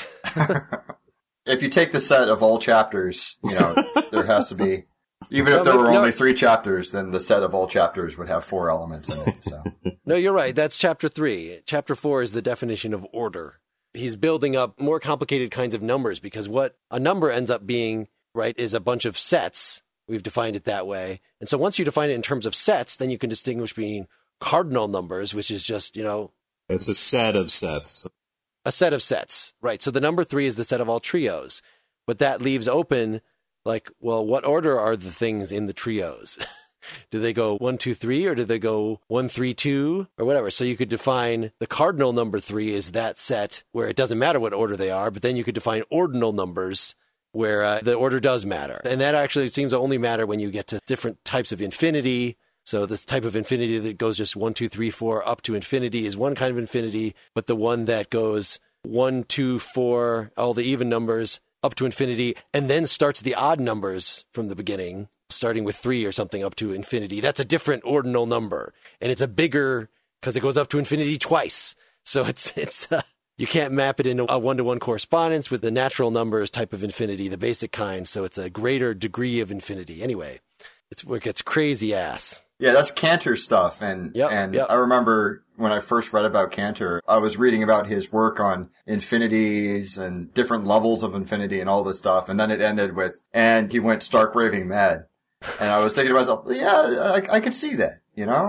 If you take the set of all chapters, there has to be, even if there were only 3 chapters, then the set of all chapters would have 4 elements in it. So. No, you're right. That's chapter 3. Chapter 4 is the definition of order. He's building up more complicated kinds of numbers, because what a number ends up being, right, is a bunch of sets. We've defined it that way. And so once you define it in terms of sets, then you can distinguish between cardinal numbers, which is just, it's a set of sets. A set of sets, right? So the number 3 is the set of all trios, but that leaves open, like, well, what order are the things in the trios? Do they go 1, 2, 3, or do they go 1, 3, 2, or whatever? So you could define the cardinal number 3 is that set where it doesn't matter what order they are, but then you could define ordinal numbers where the order does matter. And that actually seems to only matter when you get to different types of infinity. So this type of infinity that goes just 1, 2, 3, 4 up to infinity is one kind of infinity, but the one that goes 1, 2, 4, all the even numbers up to infinity, and then starts the odd numbers from the beginning, starting with 3 or something up to infinity, that's a different ordinal number. And it's a bigger, because it goes up to infinity twice. So it's you can't map it into a one-to-one correspondence with the natural numbers type of infinity, the basic kind. So it's a greater degree of infinity. Anyway, it's where it gets crazy ass. Yeah, that's Cantor stuff. And I remember when I first read about Cantor, I was reading about his work on infinities and different levels of infinity and all this stuff. And then it ended with, and he went stark raving mad. And I was thinking to myself, yeah, I could see that,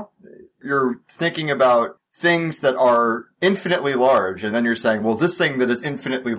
You're thinking about things that are infinitely large, and then you're saying, well, this thing that is infinitely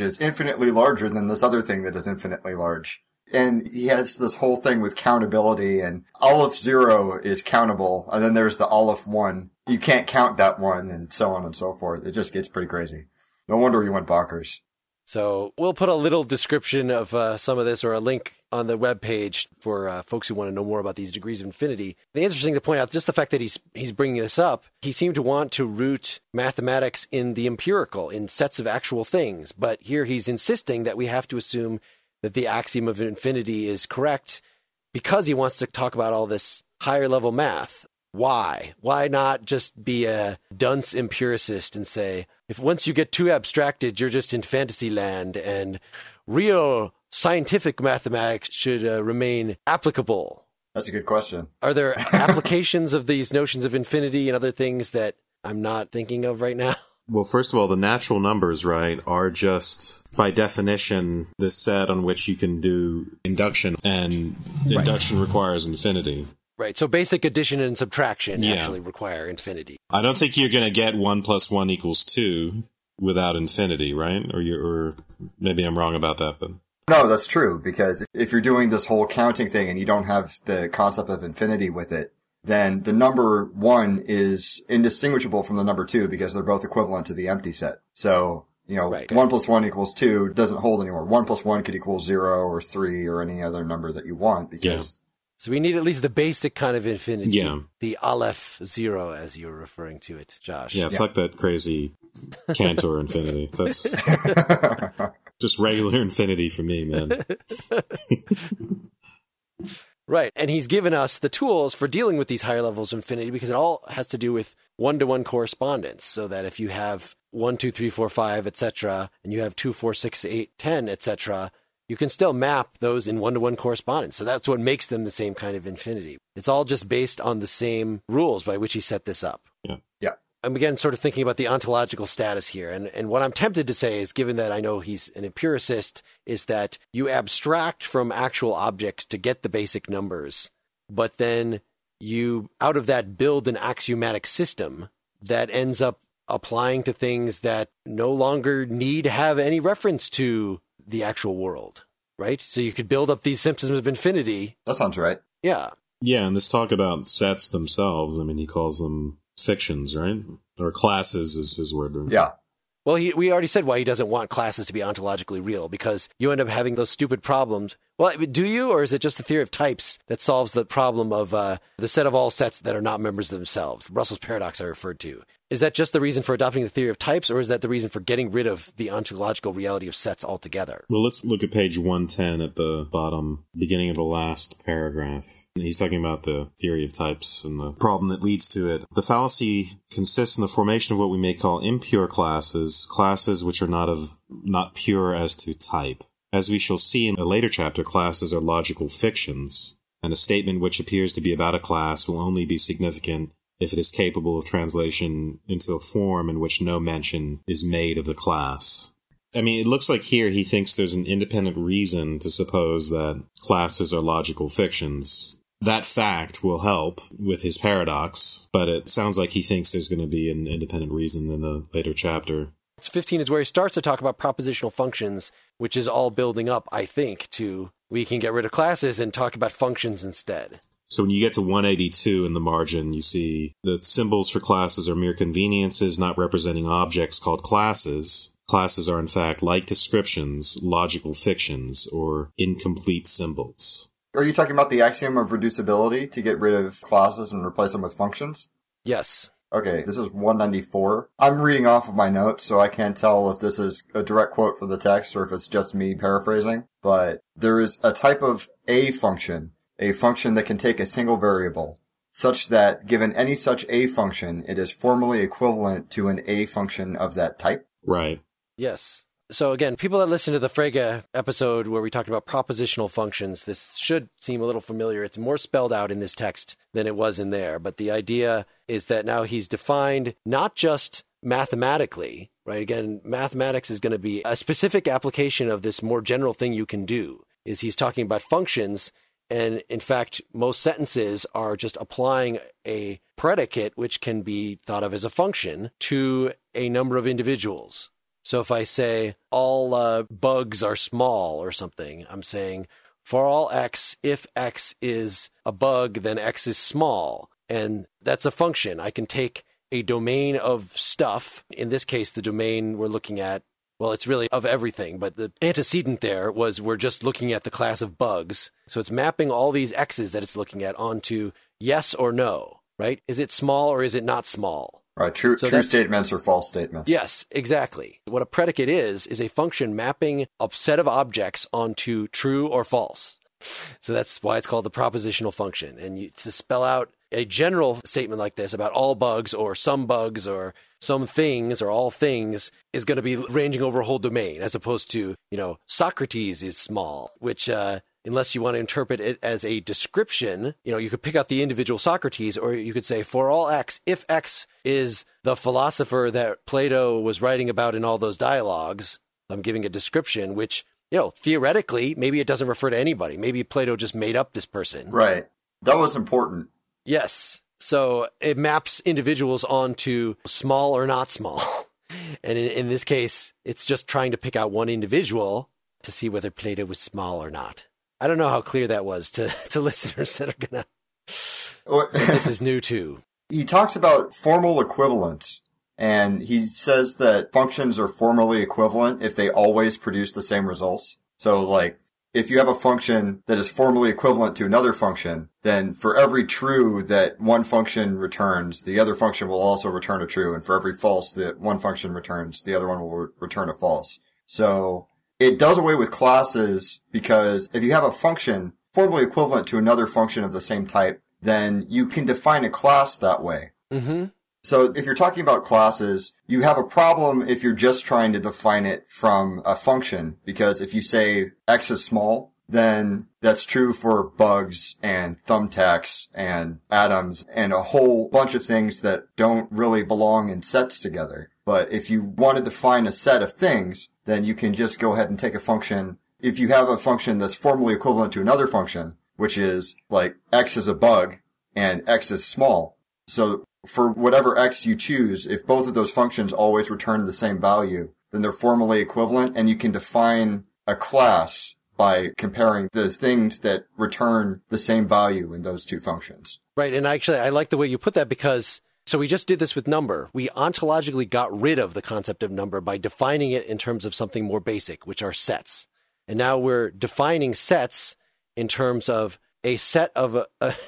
larger than this other thing that is infinitely large. And he has this whole thing with countability, and Aleph 0 is countable, and then there's the Aleph 1. You can't count that one, and so on and so forth. It just gets pretty crazy. No wonder he went bonkers. So we'll put a little description of some of this, or a link on the webpage for folks who want to know more about these degrees of infinity. The interesting to point out, just the fact that he's bringing this up, he seemed to want to root mathematics in the empirical, in sets of actual things. But here he's insisting that we have to assume that the axiom of infinity is correct because he wants to talk about all this higher level math. Why? Why not just be a dunce empiricist and say, if once you get too abstracted, you're just in fantasy land, and real scientific mathematics should remain applicable? That's a good question. Are there applications of these notions of infinity and other things that I'm not thinking of right now? Well, first of all, the natural numbers, right, are just, by definition, the set on which you can do induction, and induction requires infinity. Right, so basic addition and subtraction actually require infinity. I don't think you're going to get 1 + 1 = 2 without infinity, right? Or maybe I'm wrong about that, but... No, that's true, because if you're doing this whole counting thing and you don't have the concept of infinity with it, then the number 1 is indistinguishable from the number 2 because they're both equivalent to the empty set. So, 1 + 1 = 2 doesn't hold anymore. 1 + 1 could equal 0 or 3 or any other number that you want because... So we need at least the basic kind of infinity. Yeah. The Aleph 0, as you're referring to it, Josh. Yeah, fuck that crazy Cantor infinity. That's just regular infinity for me, man. Right, and he's given us the tools for dealing with these higher levels of infinity because it all has to do with one-to-one correspondence, so that if you have 1, 2, 3, 4, 5, etc., and you have 2, 4, 6, 8, 10, etc., you can still map those in one-to-one correspondence. So that's what makes them the same kind of infinity. It's all just based on the same rules by which he set this up. Yeah. I'm again sort of thinking about the ontological status here. And what I'm tempted to say is, given that I know he's an empiricist, is that you abstract from actual objects to get the basic numbers, but then you, out of that, build an axiomatic system that ends up applying to things that no longer need to have any reference to the actual world, right? So you could build up these systems of infinity. That sounds right. Yeah. Yeah, and this talk about sets themselves, I mean, he calls them fictions, right? Or classes is his word. Yeah. Well, we already said why he doesn't want classes to be ontologically real, because you end up having those stupid problems. Well, do you, or is it just the theory of types that solves the problem of the set of all sets that are not members of themselves, Russell's paradox I referred to? Is that just the reason for adopting the theory of types, or is that the reason for getting rid of the ontological reality of sets altogether? Well, let's look at page 110 at the bottom, beginning of the last paragraph. He's talking about the theory of types and the problem that leads to it. The fallacy consists in the formation of what we may call impure classes, classes which are not pure as to type. As we shall see in a later chapter, classes are logical fictions, and a statement which appears to be about a class will only be significant if it is capable of translation into a form in which no mention is made of the class. I mean, it looks like here he thinks there's an independent reason to suppose that classes are logical fictions. That fact will help with his paradox, but it sounds like he thinks there's going to be an independent reason in the later chapter. 15 is where he starts to talk about propositional functions, which is all building up, I think, to we can get rid of classes and talk about functions instead. So when you get to 182 in the margin, you see that symbols for classes are mere conveniences not representing objects called classes. Classes are, in fact, like descriptions, logical fictions, or incomplete symbols. Are you talking about the axiom of reducibility to get rid of classes and replace them with functions? Yes. Okay, this is 194. I'm reading off of my notes, so I can't tell if this is a direct quote from the text or if it's just me paraphrasing. But there is a type of a function that can take a single variable, such that given any such a function, it is formally equivalent to an a function of that type. Right. Yes. So again, people that listen to the Frege episode where we talked about propositional functions, this should seem a little familiar. It's more spelled out in this text than it was in there. But the idea is that now he's defined not just mathematically, right? Again, mathematics is going to be a specific application of this more general thing you can do, is he's talking about functions. And in fact, most sentences are just applying a predicate, which can be thought of as a function, to a number of individuals. So if I say all bugs are small or something, I'm saying for all x, if x is a bug, then x is small. And that's a function. I can take a domain of stuff. In this case, the domain we're looking at, well, it's really of everything, but the antecedent there was we're just looking at the class of bugs. So it's mapping all these x's that it's looking at onto yes or no, right? Is it small or is it not small? Right, true statements or false statements. Yes, exactly. What a predicate is a function mapping a set of objects onto true or false. So that's why it's called the propositional function. And to spell out a general statement like this about all bugs or some things or all things is going to be ranging over a whole domain, as opposed to, Socrates is small, which unless you want to interpret it as a description, you could pick out the individual Socrates, or you could say, for all X, if X is the philosopher that Plato was writing about in all those dialogues, I'm giving a description, which, theoretically, maybe it doesn't refer to anybody. Maybe Plato just made up this person. Right. That was important. Yes. So it maps individuals onto small or not small. And in this case, it's just trying to pick out one individual to see whether Plato was small or not. I don't know how clear that was to listeners that are going to... This is new too. He talks about formal equivalence, and he says that functions are formally equivalent if they always produce the same results. So, like, if you have a function that is formally equivalent to another function, then for every true that one function returns, the other function will also return a true. And for every false that one function returns, the other one will return a false. So it does away with classes because if you have a function formally equivalent to another function of the same type, then you can define a class that way. Mm-hmm. So if you're talking about classes, you have a problem if you're just trying to define it from a function, because if you say X is small, then that's true for bugs and thumbtacks and atoms and a whole bunch of things that don't really belong in sets together. But if you want to define a set of things, then you can just go ahead and take a function. If you have a function that's formally equivalent to another function, which is like X is a bug and X is small. So for whatever X you choose, if both of those functions always return the same value, then they're formally equivalent, and you can define a class by comparing the things that return the same value in those two functions. Right. And actually, I like the way you put that, because so we just did this with number. We ontologically got rid of the concept of number by defining it in terms of something more basic, which are sets. And now we're defining sets in terms of a set of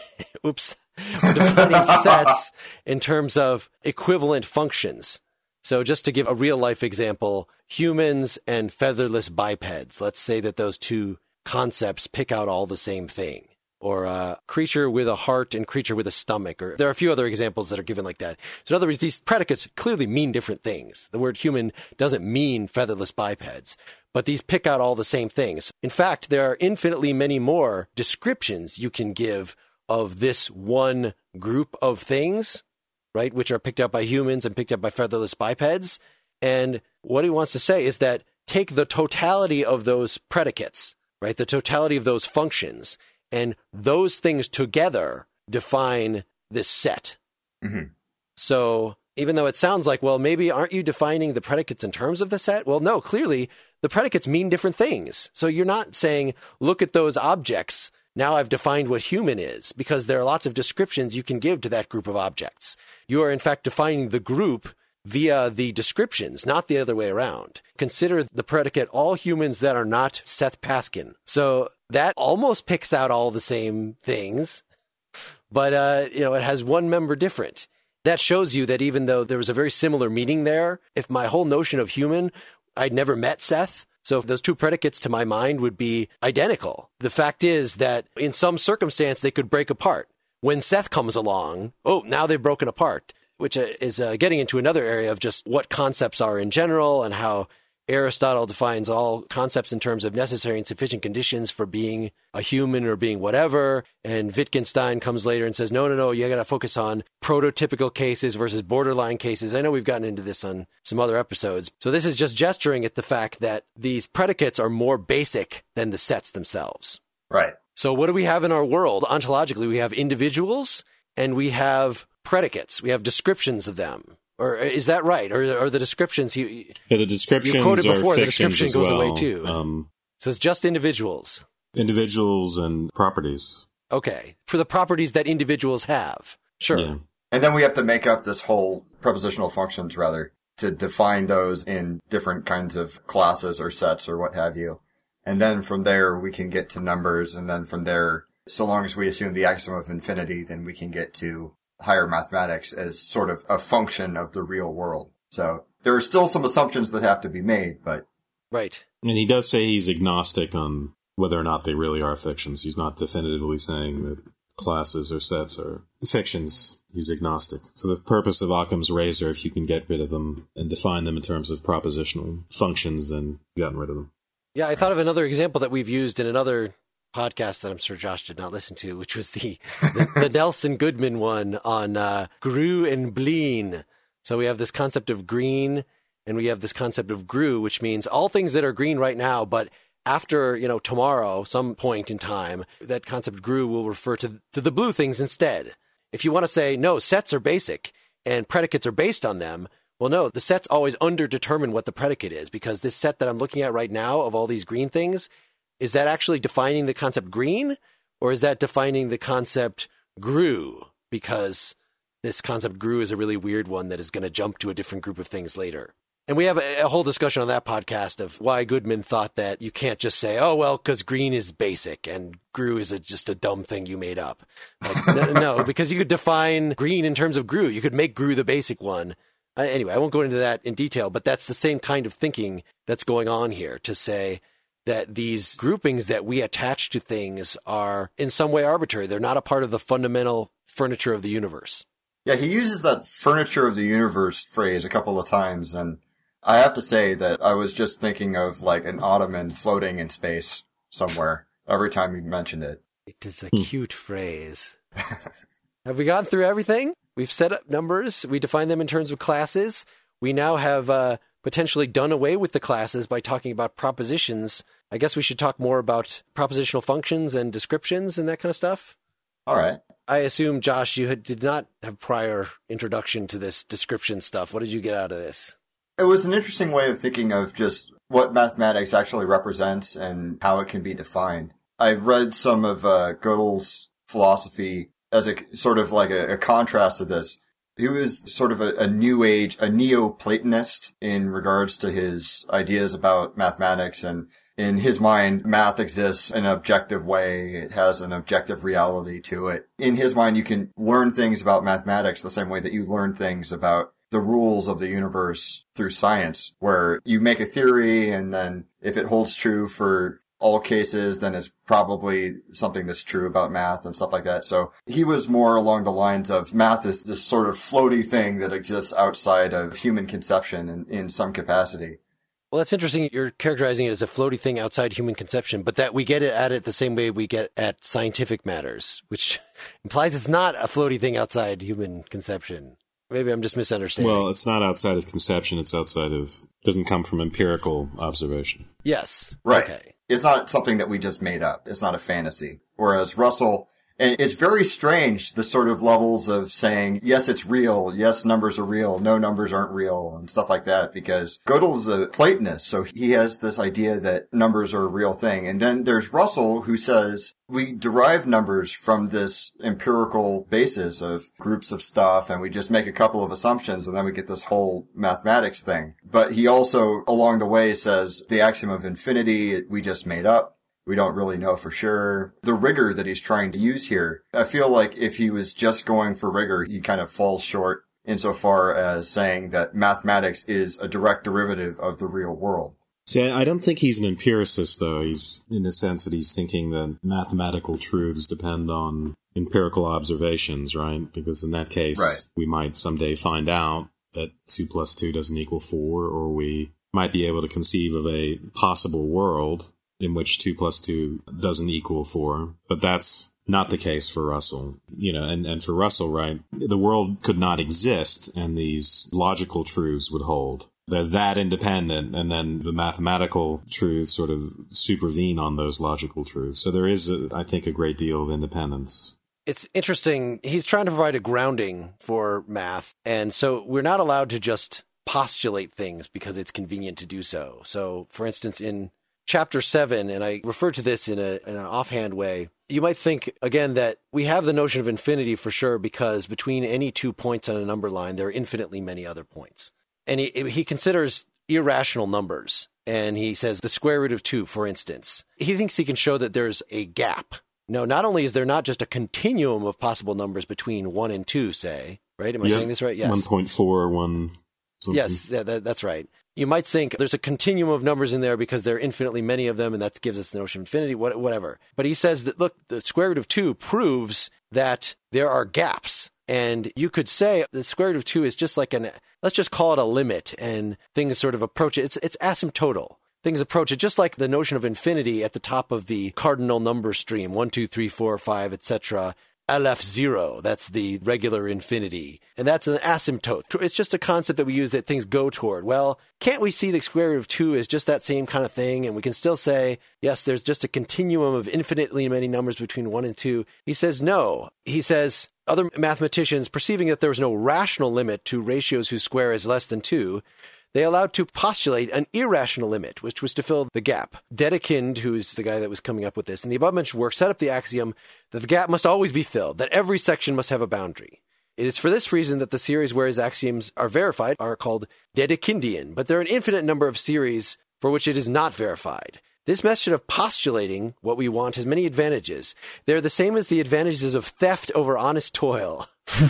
we're defining sets in terms of equivalent functions. So just to give a real life example, humans and featherless bipeds. Let's say that those two concepts pick out all the same thing. Or a creature with a heart and creature with a stomach. Or there are a few other examples that are given like that. So in other words, these predicates clearly mean different things. The word human doesn't mean featherless bipeds, but these pick out all the same things. In fact, there are infinitely many more descriptions you can give of this one group of things, right, which are picked up by humans and picked up by featherless bipeds. And what he wants to say is that take the totality of those predicates, right, the totality of those functions, and those things together define this set. Mm-hmm. So even though it sounds like, well, maybe aren't you defining the predicates in terms of the set? Well, no, clearly the predicates mean different things. So you're not saying, look at those objects. Now I've defined what human is, because there are lots of descriptions you can give to that group of objects. You are in fact defining the group via the descriptions, not the other way around. Consider the predicate all humans that are not Seth Paskin. So that almost picks out all the same things, but it has one member different. That shows you that even though there was a very similar meaning there, if my whole notion of human, I'd never met Seth, so those two predicates to my mind would be identical. The fact is that in some circumstance, they could break apart. When Seth comes along, now they've broken apart, which is getting into another area of just what concepts are in general and how Aristotle defines all concepts in terms of necessary and sufficient conditions for being a human or being whatever. And Wittgenstein comes later and says, no, you got to focus on prototypical cases versus borderline cases. I know we've gotten into this on some other episodes. So this is just gesturing at the fact that these predicates are more basic than the sets themselves. Right. So what do we have in our world? Ontologically, we have individuals and we have predicates. We have descriptions of them. Or is that right? Or the descriptions the descriptions you quoted before, are the description fictions goes as well. away too. So it's just individuals. Individuals and properties. Okay. For the properties that individuals have. Sure. Yeah. And then we have to make up this whole prepositional functions, rather, to define those in different kinds of classes or sets or what have you. And then from there, we can get to numbers. And then from there, so long as we assume the axiom of infinity, then we can get to higher mathematics as sort of a function of the real world. So there are still some assumptions that have to be made, but... Right. And he does say he's agnostic on whether or not they really are fictions. He's not definitively saying that classes or sets are fictions. He's agnostic. For the purpose of Occam's razor, if you can get rid of them and define them in terms of propositional functions, then you've gotten rid of them. Yeah, I thought of another example that we've used in another podcast that I'm sure Josh did not listen to, which was the Nelson Goodman one on GRU and Bleen. So we have this concept of green, and we have this concept of GRU, which means all things that are green right now, but after, tomorrow, some point in time, that concept GRU will refer to the blue things instead. If you want to say, no, sets are basic and predicates are based on them, well, no, the sets always underdetermine what the predicate is, because this set that I'm looking at right now of all these green things, is that actually defining the concept green, or is that defining the concept GRU? Because this concept GRU is a really weird one that is going to jump to a different group of things later. And we have a whole discussion on that podcast of why Goodman thought that you can't just say, oh, well, because green is basic and GRU is just a dumb thing you made up. Like, no, because you could define green in terms of GRU. You could make GRU the basic one. Anyway, I won't go into that in detail, but that's the same kind of thinking that's going on here, to say that these groupings that we attach to things are in some way arbitrary. They're not a part of the fundamental furniture of the universe. Yeah, he uses that furniture of the universe phrase a couple of times, and I have to say that I was just thinking of like an ottoman floating in space somewhere every time you mentioned it. It is a cute phrase. Have we gone through everything? We've set up numbers. We define them in terms of classes. We now have potentially done away with the classes by talking about propositions. I guess we should talk more about propositional functions and descriptions and that kind of stuff. All right. I assume, Josh, you did not have prior introduction to this description stuff. What did you get out of this? It was an interesting way of thinking of just what mathematics actually represents and how it can be defined. I read some of Gödel's philosophy as a sort of like a contrast to this. He was sort of a new age, a Neoplatonist in regards to his ideas about mathematics, and in his mind, math exists in an objective way. It has an objective reality to it. In his mind, you can learn things about mathematics the same way that you learn things about the rules of the universe through science, where you make a theory, and then if it holds true for all cases, then it's probably something that's true about math and stuff like that. So he was more along the lines of math is this sort of floaty thing that exists outside of human conception in some capacity. Well, that's interesting. You're characterizing it as a floaty thing outside human conception, but that we get at it the same way we get at scientific matters, which implies it's not a floaty thing outside human conception. Maybe I'm just misunderstanding. Well, it's not outside of conception. It's doesn't come from empirical observation. Yes. Right. Okay. It's not something that we just made up. It's not a fantasy. Whereas Russell, and it's very strange, the sort of levels of saying, yes, it's real. Yes, numbers are real. No, numbers aren't real and stuff like that, because Gödel is a Platonist. So he has this idea that numbers are a real thing. And then there's Russell, who says we derive numbers from this empirical basis of groups of stuff, and we just make a couple of assumptions, and then we get this whole mathematics thing. But he also, along the way, says the axiom of infinity, we just made up. We don't really know for sure. The rigor that he's trying to use here, I feel like if he was just going for rigor, he kind of falls short insofar as saying that mathematics is a direct derivative of the real world. See, I don't think he's an empiricist, though. He's in the sense that he's thinking that mathematical truths depend on empirical observations, right? Because in that case, we might someday find out that 2 + 2 doesn't equal 4, or we might be able to conceive of a possible world in which 2 + 2 doesn't equal 4. But that's not the case for Russell. And for Russell, right, the world could not exist and these logical truths would hold. They're that independent, and then the mathematical truths sort of supervene on those logical truths. So there is, I think, a great deal of independence. It's interesting. He's trying to provide a grounding for math, and so we're not allowed to just postulate things because it's convenient to do so. So, for instance, in Chapter 7, and I refer to this in an offhand way, you might think, again, that we have the notion of infinity for sure, because between any 2 points on a number line, there are infinitely many other points. And he considers irrational numbers, and he says the square root of 2, for instance. He thinks he can show that there's a gap. No, not only is there not just a continuum of possible numbers between 1 and 2, say, right? Am I saying this right? Yes. 1.4, 1... something. Yes, that's right. You might think there's a continuum of numbers in there because there are infinitely many of them, and that gives us the notion of infinity, whatever. But he says that, look, the square root of 2 proves that there are gaps. And you could say the square root of 2 is just like let's just call it a limit, and things sort of approach it. It's asymptotal. things approach it, just like the notion of infinity at the top of the cardinal number stream, 1, 2, 3, 4, 5, etc. LF0, that's the regular infinity. And that's an asymptote. It's just a concept that we use that things go toward. Well, can't we see the square root of 2 as just that same kind of thing? And we can still say, yes, there's just a continuum of infinitely many numbers between 1 and 2. He says no. He says other mathematicians, perceiving that there was no rational limit to ratios whose square is less than 2, they allowed to postulate an irrational limit, which was to fill the gap. Dedekind, who's the guy that was coming up with this, in the above-mentioned work, set up the axiom that the gap must always be filled, that every section must have a boundary. It is for this reason that the series where his axioms are verified are called Dedekindian, but there are an infinite number of series for which it is not verified. This method of postulating what we want has many advantages. They're the same as the advantages of theft over honest toil.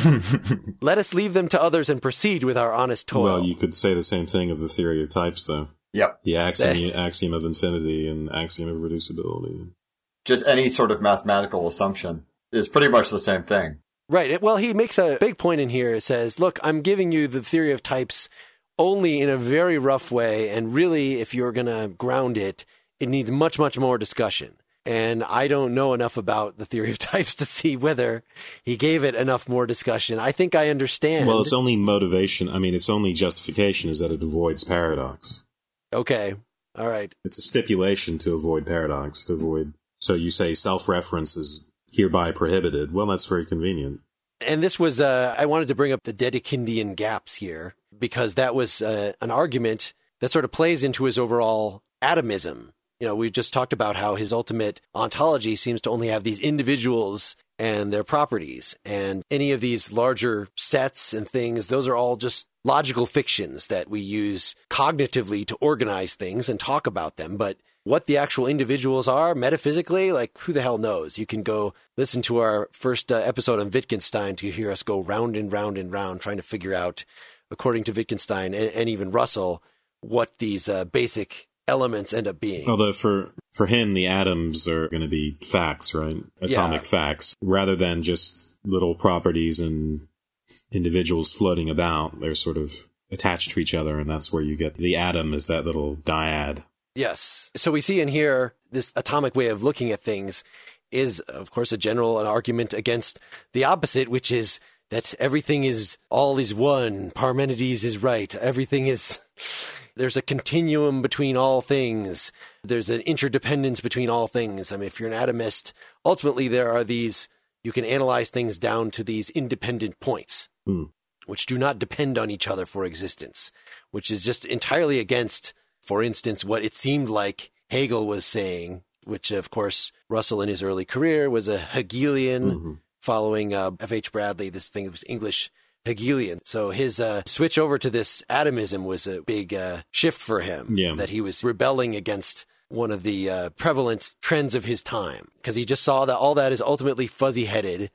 Let us leave them to others and proceed with our honest toil. Well, you could say the same thing of the theory of types, though. Yep. The axiom of infinity and axiom of reducibility. Just any sort of mathematical assumption is pretty much the same thing. Right. Well, he makes a big point in here. It says, look, I'm giving you the theory of types only in a very rough way, and really, if you're going to ground it, it needs much, much more discussion. And I don't know enough about the theory of types to see whether he gave it enough more discussion. I think I understand. Well, it's only motivation. I mean, its only justification is that it avoids paradox. Okay. All right. It's a stipulation to avoid paradox, So you say self-reference is hereby prohibited. Well, that's very convenient. And this was, I wanted to bring up the Dedekindian gaps here, because that was an argument that sort of plays into his overall atomism. You know, we just talked about how his ultimate ontology seems to only have these individuals and their properties. And any of these larger sets and things, those are all just logical fictions that we use cognitively to organize things and talk about them. But what the actual individuals are metaphysically, like, who the hell knows? You can go listen to our first episode on Wittgenstein to hear us go round and round and round trying to figure out, according to Wittgenstein and even Russell, what these basic elements end up being. Although for him, the atoms are going to be facts, right? Atomic facts, rather than just little properties and individuals floating about. They're sort of attached to each other, and that's where you get the atom is that little dyad. Yes. So we see in here this atomic way of looking at things is, of course, an argument against the opposite, which is that everything is, all is one. Parmenides is right. Everything is, there's a continuum between all things. There's an interdependence between all things. I mean, if you're an atomist, ultimately there are these, you can analyze things down to these independent points, which do not depend on each other for existence, which is just entirely against, for instance, what it seemed like Hegel was saying, which, of course, Russell in his early career was a Hegelian, following F.H. Bradley, this thing was English Hegelian. So his switch over to this atomism was a big shift for him, that he was rebelling against one of the prevalent trends of his time, because he just saw that all that is ultimately fuzzy-headed.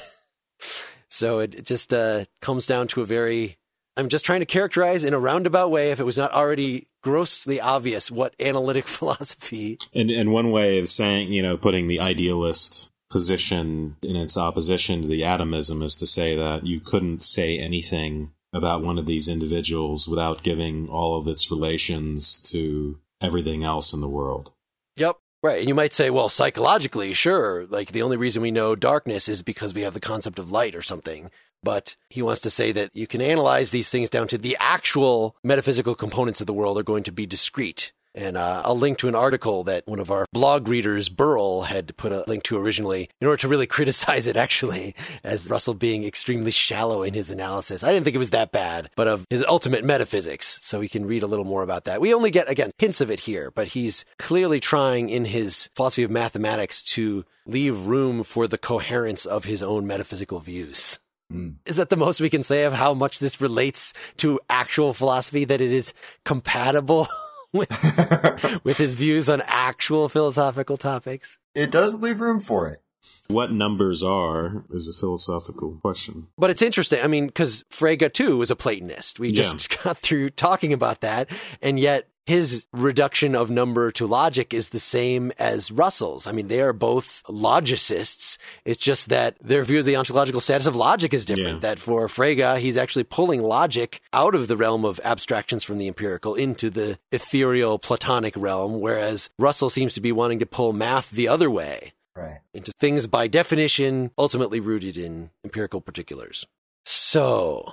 So it just comes down to a very, I'm just trying to characterize in a roundabout way, if it was not already grossly obvious, what analytic philosophy. And one way of saying, putting the idealist position in its opposition to the atomism is to say that you couldn't say anything about one of these individuals without giving all of its relations to everything else in the world. Yep. Right. And you might say, well, psychologically, sure, like the only reason we know darkness is because we have the concept of light or something. But he wants to say that you can analyze these things down to the actual metaphysical components of the world are going to be discrete. And I'll link to an article that one of our blog readers, Burl, had put a link to originally in order to really criticize it, actually, as Russell being extremely shallow in his analysis. I didn't think it was that bad, but of his ultimate metaphysics. So we can read a little more about that. We only get, again, hints of it here, but he's clearly trying in his philosophy of mathematics to leave room for the coherence of his own metaphysical views. Is that the most we can say of how much this relates to actual philosophy, that it is compatible with his views on actual philosophical topics? It does leave room for it. What numbers are is a philosophical question. But it's interesting. I mean, because Frege, too, was a Platonist. We just got through talking about that. And yet his reduction of number to logic is the same as Russell's. I mean, they are both logicists. It's just that their view of the ontological status of logic is different. That for Frege, he's actually pulling logic out of the realm of abstractions from the empirical into the ethereal Platonic realm, whereas Russell seems to be wanting to pull math the other way. Right. Into things by definition, ultimately rooted in empirical particulars. So...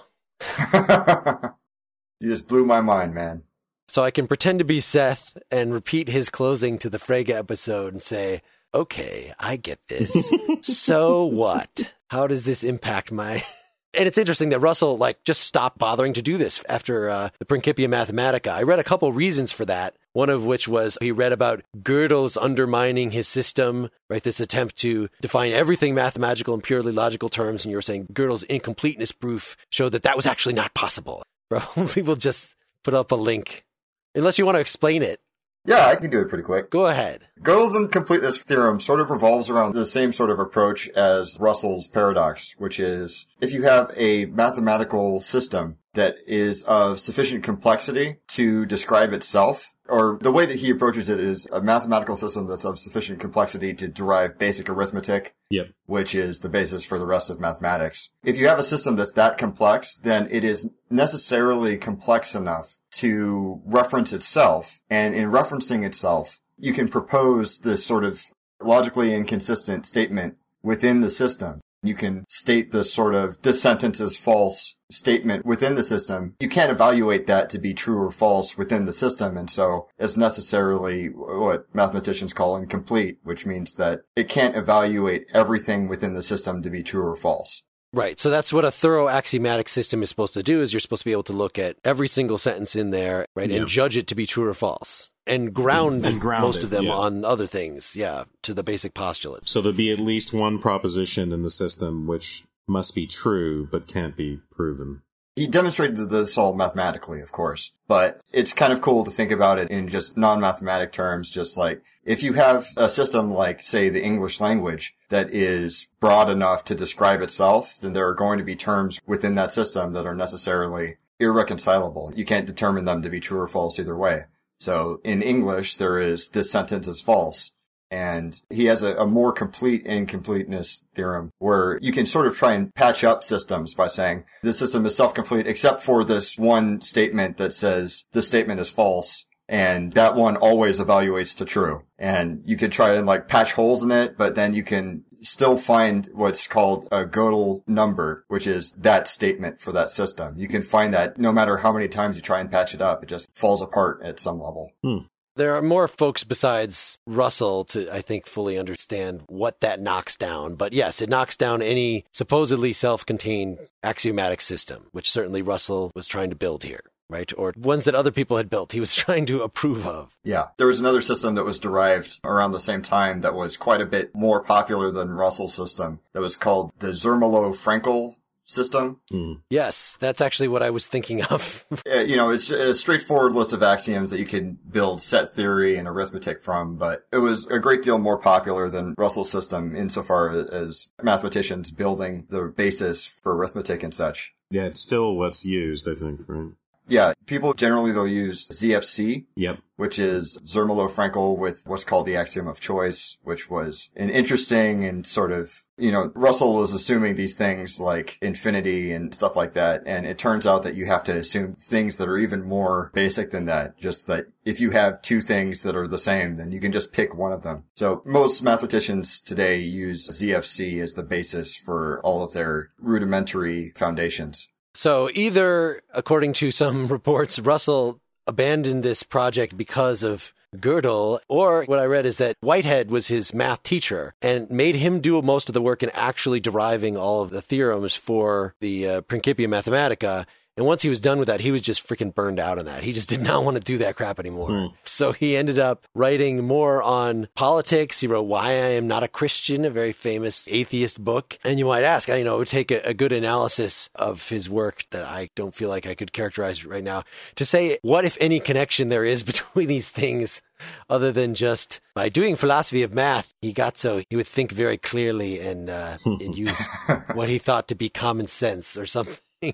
You just blew my mind, man. So I can pretend to be Seth and repeat his closing to the Frege episode and say, okay, I get this. So what? How does this impact my... And it's interesting that Russell just stopped bothering to do this after the Principia Mathematica. I read a couple reasons for that. One of which was he read about Gödel's undermining his system, right? This attempt to define everything mathematical in purely logical terms. And you were saying Gödel's incompleteness proof showed that that was actually not possible. Probably we'll just put up a link. Unless you want to explain it. Yeah, I can do it pretty quick. Go ahead. Gödel's incompleteness theorem sort of revolves around the same sort of approach as Russell's paradox, which is if you have a mathematical system that is of sufficient complexity to describe itself, or the way that he approaches it is a mathematical system that's of sufficient complexity to derive basic arithmetic, which is the basis for the rest of mathematics. If you have a system that's that complex, then it is necessarily complex enough to reference itself. And in referencing itself, you can propose this sort of logically inconsistent statement within the system. You can state this sort of, this sentence is false statement within the system. You can't evaluate that to be true or false within the system. And so it's necessarily what mathematicians call incomplete, which means that it can't evaluate everything within the system to be true or false. Right. So that's what a thorough axiomatic system is supposed to do, is you're supposed to be able to look at every single sentence in there, right, and judge it to be true or false. And ground most of them on other things, to the basic postulates. So there'll be at least one proposition in the system which must be true but can't be proven. He demonstrated this all mathematically, of course, but it's kind of cool to think about it in just non-mathematic terms, just like if you have a system like, say, the English language that is broad enough to describe itself, then there are going to be terms within that system that are necessarily irreconcilable. You can't determine them to be true or false either way. So in English, there is this sentence is false. And he has a more complete incompleteness theorem where you can sort of try and patch up systems by saying this system is self-complete except for this one statement that says this statement is false. And that one always evaluates to true. And you could try and patch holes in it, but then you can still find what's called a Gödel number, which is that statement for that system. You can find that no matter how many times you try and patch it up, it just falls apart at some level. There are more folks besides Russell to, I think, fully understand what that knocks down. But yes, it knocks down any supposedly self-contained axiomatic system, which certainly Russell was trying to build here, right? Or ones that other people had built, he was trying to approve of. Yeah. There was another system that was derived around the same time that was quite a bit more popular than Russell's system that was called the Zermelo-Fraenkel system. Yes, that's actually what I was thinking of. It's a straightforward list of axioms that you can build set theory and arithmetic from, but it was a great deal more popular than Russell's system insofar as mathematicians building the basis for arithmetic and such. Yeah, it's still what's used, I think, right? Yeah, people generally they'll use ZFC, Yep. which is Zermelo-Fraenkel with what's called the axiom of choice, which was an interesting and sort of, Russell was assuming these things like infinity and stuff like that. And it turns out that you have to assume things that are even more basic than that. Just that if you have two things that are the same, then you can just pick one of them. So most mathematicians today use ZFC as the basis for all of their rudimentary foundations. So either, according to some reports, Russell abandoned this project because of Gödel, or what I read is that Whitehead was his math teacher and made him do most of the work in actually deriving all of the theorems for the Principia Mathematica. And once he was done with that, he was just freaking burned out on that. He just did not want to do that crap anymore. So he ended up writing more on politics. He wrote Why I Am Not a Christian, a very famous atheist book. And you might ask, it would take a good analysis of his work that I don't feel like I could characterize right now to say what, if any, connection there is between these things other than just by doing philosophy of math, he got so he would think very clearly and use what he thought to be common sense or something.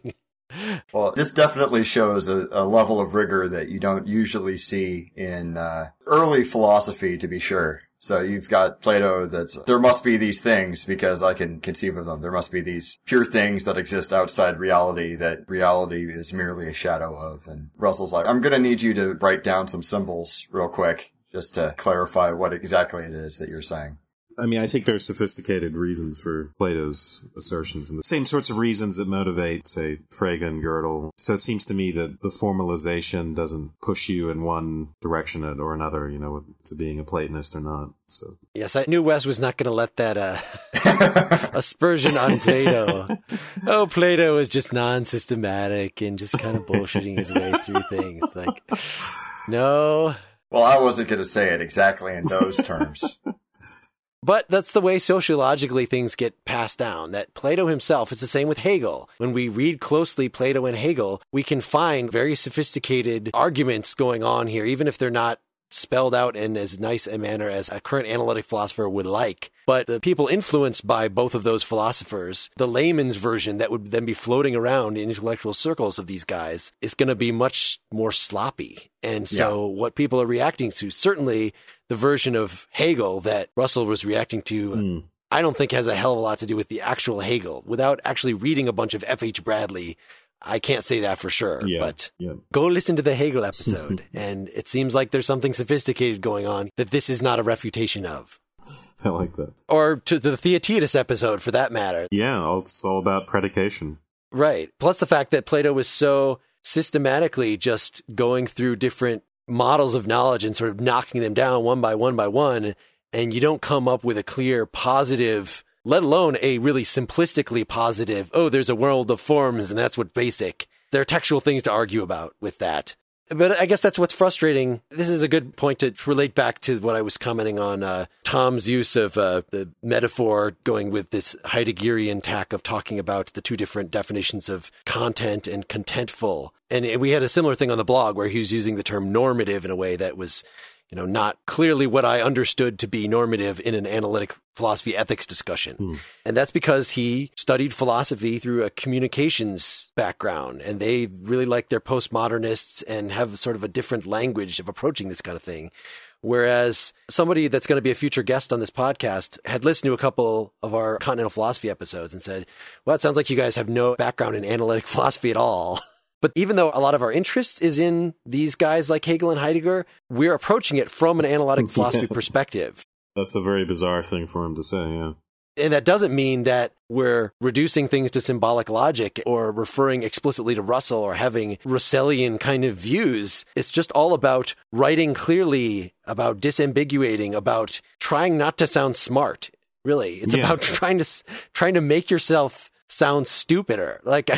Well, this definitely shows a level of rigor that you don't usually see in early philosophy, to be sure. So you've got Plato there must be these things because I can conceive of them. There must be these pure things that exist outside reality that reality is merely a shadow of. And Russell's like, I'm going to need you to write down some symbols real quick just to clarify what exactly it is that you're saying. I mean, I think there's sophisticated reasons for Plato's assertions, and the same sorts of reasons that motivate, say, Frege and Gödel. So it seems to me that the formalization doesn't push you in one direction or another, to being a Platonist or not. So yes, I knew Wes was not going to let that aspersion on Plato. Oh, Plato is just non-systematic and just kind of bullshitting his way through things. Like, no. Well, I wasn't going to say it exactly in those terms. But that's the way sociologically things get passed down, that Plato himself is the same with Hegel. When we read closely Plato and Hegel, we can find very sophisticated arguments going on here, even if they're not spelled out in as nice a manner as a current analytic philosopher would like. But the people influenced by both of those philosophers, the layman's version that would then be floating around in intellectual circles of these guys is going to be much more sloppy. And so what people are reacting to, certainly the version of Hegel that Russell was reacting to, I don't think has a hell of a lot to do with the actual Hegel. Without actually reading a bunch of F.H. Bradley, I can't say that for sure, but go listen to the Hegel episode, and it seems like there's something sophisticated going on that this is not a refutation of. I like that. Or to the Theaetetus episode, for that matter. Yeah, it's all about predication. Right. Plus the fact that Plato was so systematically just going through different models of knowledge and sort of knocking them down one by one, and you don't come up with a clear positive, let alone a really simplistically positive, oh, there's a world of forms and that's what's basic. There are textual things to argue about with that. But I guess that's what's frustrating. This is a good point to relate back to what I was commenting on Tom's use of the metaphor, going with this Heideggerian tack of talking about the two different definitions of content and contentful. And we had a similar thing on the blog where he was using the term normative in a way that was, not clearly what I understood to be normative in an analytic philosophy ethics discussion. And that's because he studied philosophy through a communications background, and they really like their postmodernists and have sort of a different language of approaching this kind of thing. Whereas somebody that's going to be a future guest on this podcast had listened to a couple of our continental philosophy episodes and said, well, it sounds like you guys have no background in analytic philosophy at all. But even though a lot of our interest is in these guys like Hegel and Heidegger, we're approaching it from an analytic philosophy perspective. That's a very bizarre thing for him to say, yeah. And that doesn't mean that we're reducing things to symbolic logic or referring explicitly to Russell or having Russellian kind of views. It's just all about writing clearly, about disambiguating, about trying not to sound smart. Really, it's about trying to make yourself sound stupider. Like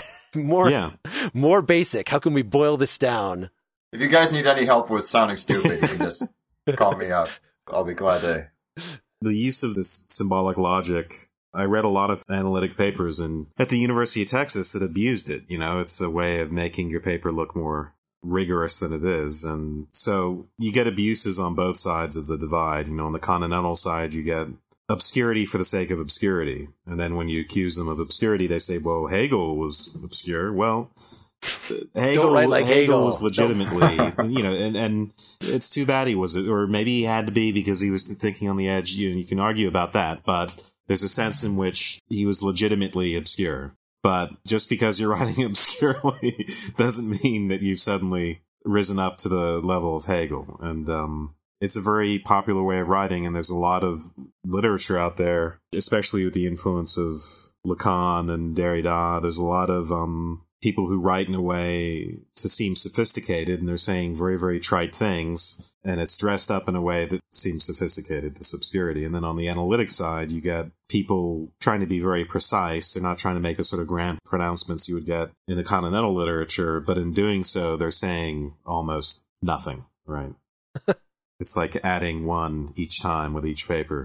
more basic. How can we boil this down? If you guys need any help with sounding stupid, you can just call me up. I'll be glad to. The use of this symbolic logic, I read a lot of analytic papers at the University of Texas that abused it. It's a way of making your paper look more rigorous than it is. And so you get abuses on both sides of the divide. On the continental side, you get obscurity for the sake of obscurity. And then when you accuse them of obscurity, they say, well, Hegel was obscure. Well, Hegel was legitimately, and it's too bad he was, or maybe he had to be because he was thinking on the edge. You can argue about that, but there's a sense in which he was legitimately obscure. But just because you're writing obscurely doesn't mean that you've suddenly risen up to the level of Hegel. And it's a very popular way of writing, and there's a lot of literature out there, especially with the influence of Lacan and Derrida. There's a lot of people who write in a way to seem sophisticated, and they're saying very, very trite things, and it's dressed up in a way that seems sophisticated, this obscurity. And then on the analytic side, you get people trying to be very precise. They're not trying to make the sort of grand pronouncements you would get in the continental literature, but in doing so, they're saying almost nothing, right? It's like adding one each time with each paper,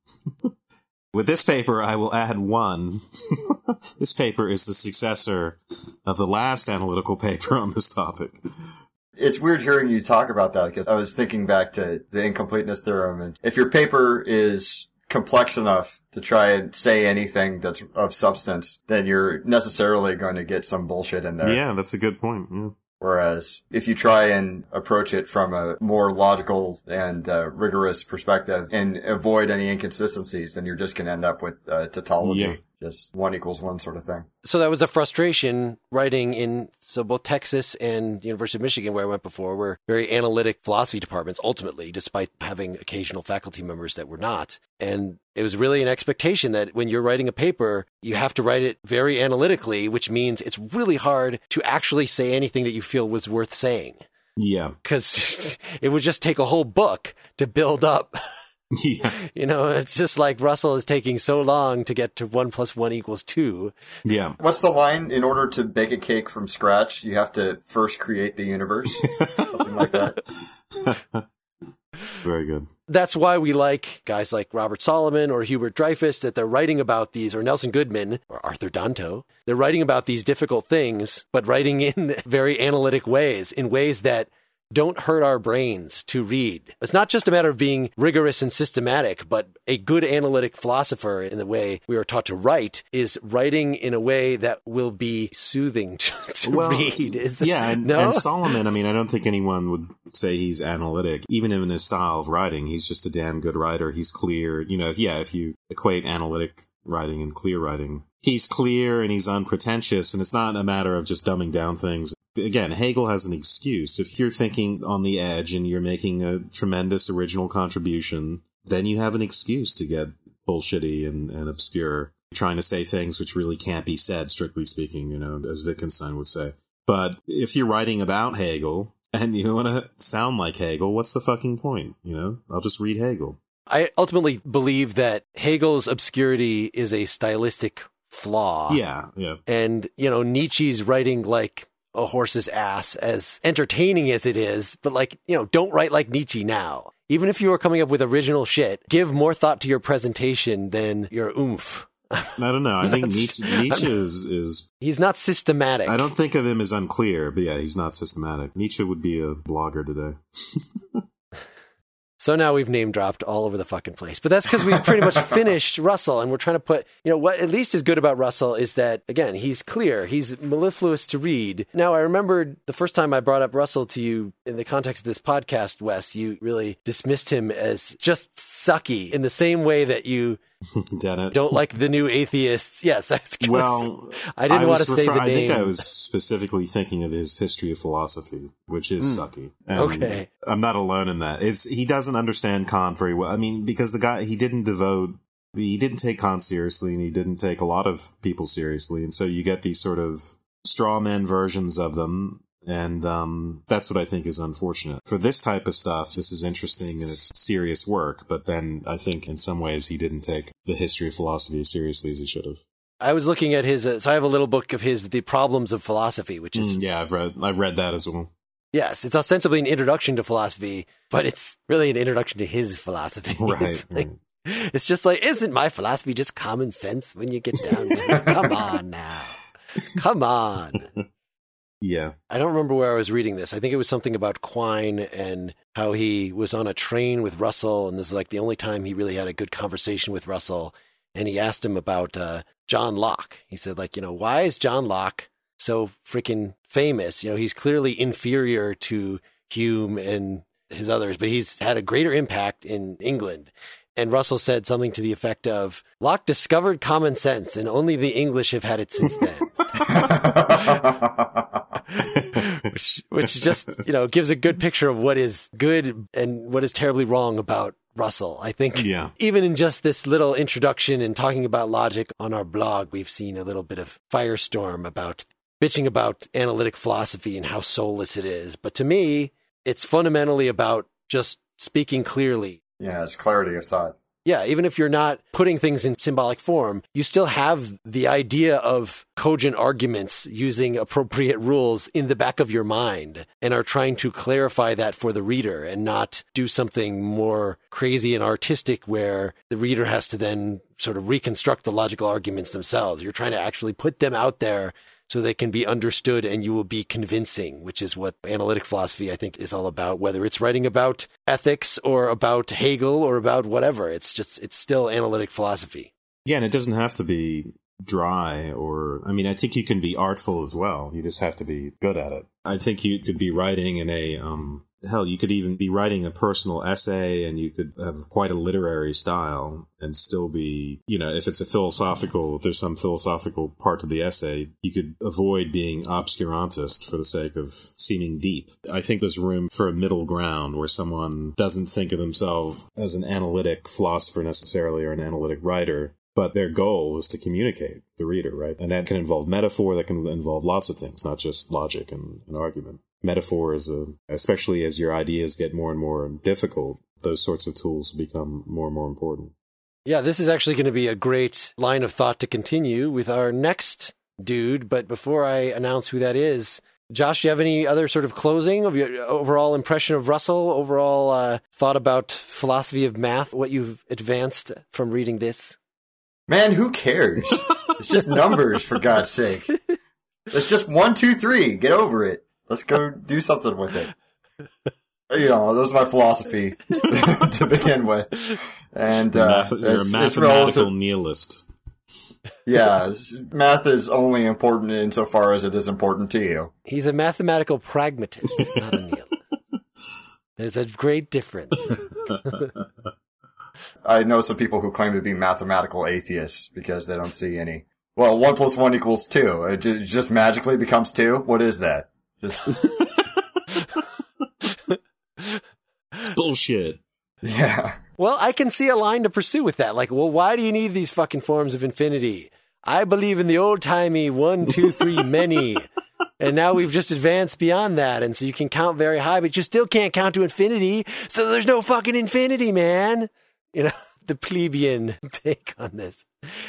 With this paper, I will add one. This paper is the successor of the last analytical paper on this topic. It's weird hearing you talk about that because I was thinking back to the incompleteness theorem. And if your paper is complex enough to try and say anything that's of substance, then you're necessarily going to get some bullshit in there. Yeah, that's a good point. Yeah. Whereas if you try and approach it from a more logical and rigorous perspective and avoid any inconsistencies, then you're just going to end up with tautology. Yeah. Just 1 = 1 sort of thing. So that was the frustration writing in, so both Texas and University of Michigan, where I went before, were very analytic philosophy departments, ultimately, despite having occasional faculty members that were not. And it was really an expectation that when you're writing a paper, you have to write it very analytically, which means it's really hard to actually say anything that you feel was worth saying. Yeah. Because it would just take a whole book to build up. Yeah. It's just like Russell is taking so long to get to 1 + 1 = 2. Yeah. What's the line? In order to bake a cake from scratch, you have to first create the universe. Something like that. Very good. That's why we like guys like Robert Solomon or Hubert Dreyfus, that they're writing about these, or Nelson Goodman or Arthur Danto. They're writing about these difficult things, but writing in very analytic ways, in ways that don't hurt our brains to read. It's not just a matter of being rigorous and systematic, but a good analytic philosopher, in the way we are taught to write, is writing in a way that will be soothing to read. And Solomon, I don't think anyone would say he's analytic, even in his style of writing. He's just a damn good writer. He's clear. If you equate analytic writing and clear writing, he's clear and he's unpretentious, and it's not a matter of just dumbing down things. Again, Hegel has an excuse. If you're thinking on the edge and you're making a tremendous original contribution, then you have an excuse to get bullshitty and obscure, trying to say things which really can't be said, strictly speaking, as Wittgenstein would say. But if you're writing about Hegel and you want to sound like Hegel, what's the fucking point? I'll just read Hegel. I ultimately believe that Hegel's obscurity is a stylistic flaw. Yeah. And, Nietzsche's writing like a horse's ass, as entertaining as it is, but don't write like Nietzsche now. Even if you are coming up with original shit, give more thought to your presentation than your oomph. I don't know. I think Nietzsche is... He's not systematic. I don't think of him as unclear, but yeah, he's not systematic. Nietzsche would be a blogger today. So now we've name dropped all over the fucking place. But that's because we've pretty much finished Russell, and we're trying to put, what at least is good about Russell is that, again, he's clear. He's mellifluous to read. Now, I remembered the first time I brought up Russell to you in the context of this podcast, Wes, you really dismissed him as just sucky in the same way that you don't like the new atheists. Yes. I didn't want to say the name. I think I was specifically thinking of his History of Philosophy, which is sucky. And okay. I'm not alone in that. He doesn't understand Kant very well. Because the guy, he didn't take Kant seriously, and he didn't take a lot of people seriously. And so you get these sort of straw man versions of them. And that's what I think is unfortunate. For this type of stuff, this is interesting and it's serious work, but then I think in some ways he didn't take the History of Philosophy as seriously as he should have. I was looking at his, so I have a little book of his, The Problems of Philosophy, which is... I've read that as well. Yes, it's ostensibly an introduction to philosophy, but it's really an introduction to his philosophy. Right. It's just like, isn't my philosophy just common sense when you get down to it? Come on now. Come on. Yeah. I don't remember where I was reading this. I think it was something about Quine and how he was on a train with Russell, and this is like the only time he really had a good conversation with Russell. And he asked him about John Locke. He said, why is John Locke so freaking famous? He's clearly inferior to Hume and his others, but he's had a greater impact in England. And Russell said something to the effect of, Locke discovered common sense, and only the English have had it since then. which just, gives a good picture of what is good and what is terribly wrong about Russell. I think even in just this little introduction and talking about logic on our blog, we've seen a little bit of firestorm about bitching about analytic philosophy and how soulless it is. But to me, it's fundamentally about just speaking clearly. Yeah, it's clarity of thought. Yeah, even if you're not putting things in symbolic form, you still have the idea of cogent arguments using appropriate rules in the back of your mind and are trying to clarify that for the reader and not do something more crazy and artistic where the reader has to then sort of reconstruct the logical arguments themselves. You're trying to actually put them out there so they can be understood and you will be convincing, which is what analytic philosophy, I think, is all about, whether it's writing about ethics or about Hegel or about whatever. It's still analytic philosophy. Yeah, and it doesn't have to be dry I think you can be artful as well. You just have to be good at it. I think you could be writing in you could even be writing a personal essay and you could have quite a literary style and still be, if it's if there's some philosophical part of the essay, you could avoid being obscurantist for the sake of seeming deep. I think there's room for a middle ground where someone doesn't think of themselves as an analytic philosopher necessarily or an analytic writer, but their goal is to communicate with the reader, right? And that can involve metaphor, that can involve lots of things, not just logic and argument. Metaphor especially as your ideas get more and more difficult, those sorts of tools become more and more important. Yeah, this is actually going to be a great line of thought to continue with our next dude. But before I announce who that is, Josh, do you have any other sort of closing of your overall impression of Russell, overall thought about philosophy of math, what you've advanced from reading this? Man, who cares? It's just numbers, for God's sake. It's just 1, 2, 3. Get over it. Let's go do something with it. That was my philosophy to begin with. And you're a mathematical nihilist. Yeah, math is only important insofar as it is important to you. He's a mathematical pragmatist, not a nihilist. There's a great difference. I know some people who claim to be mathematical atheists because they don't see any. Well, 1 + 1 = 2. It just magically becomes 2? What is that? It's bullshit. Yeah. Well, I can see a line to pursue with that. Like, well, why do you need these fucking forms of infinity? I believe in the old-timey 1, 2, 3, many. And now we've just advanced beyond that. And so you can count very high, but you still can't count to infinity. So there's no fucking infinity, man. The plebeian take on this.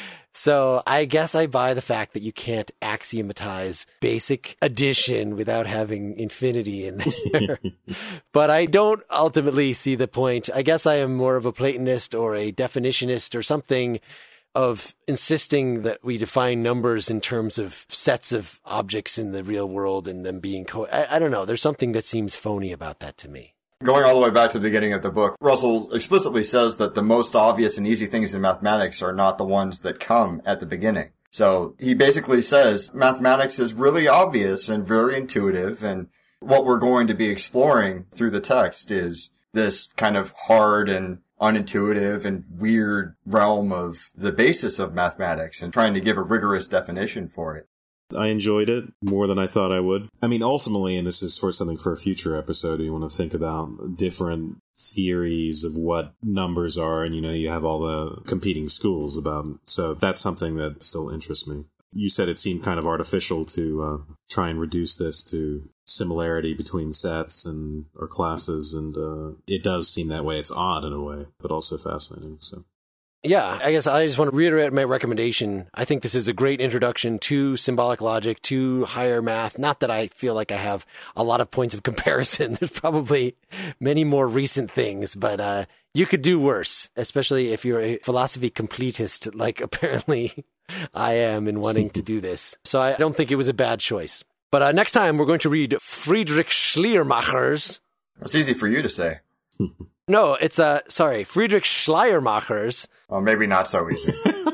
So I guess I buy the fact that you can't axiomatize basic addition without having infinity in there. But I don't ultimately see the point. I guess I am more of a Platonist or a definitionist or something of insisting that we define numbers in terms of sets of objects in the real world and them being I don't know. There's something that seems phony about that to me. Going all the way back to the beginning of the book, Russell explicitly says that the most obvious and easy things in mathematics are not the ones that come at the beginning. So he basically says mathematics is really obvious and very intuitive, and what we're going to be exploring through the text is this kind of hard and unintuitive and weird realm of the basis of mathematics and trying to give a rigorous definition for it. I enjoyed it more than I thought I would. I mean, ultimately, and this is something for a future episode, you want to think about different theories of what numbers are, and you have all the competing schools about it. So that's something that still interests me. You said it seemed kind of artificial to try and reduce this to similarity between sets or classes, and it does seem that way. It's odd in a way, but also fascinating. So. Yeah, I guess I just want to reiterate my recommendation. I think this is a great introduction to symbolic logic, to higher math. Not that I feel like I have a lot of points of comparison. There's probably many more recent things, but you could do worse, especially if you're a philosophy completist, like apparently I am in wanting to do this. So I don't think it was a bad choice. But next time we're going to read Friedrich Schleiermacher's. That's easy for you to say. No, it's Friedrich Schleiermacher's. Well, maybe not so easy.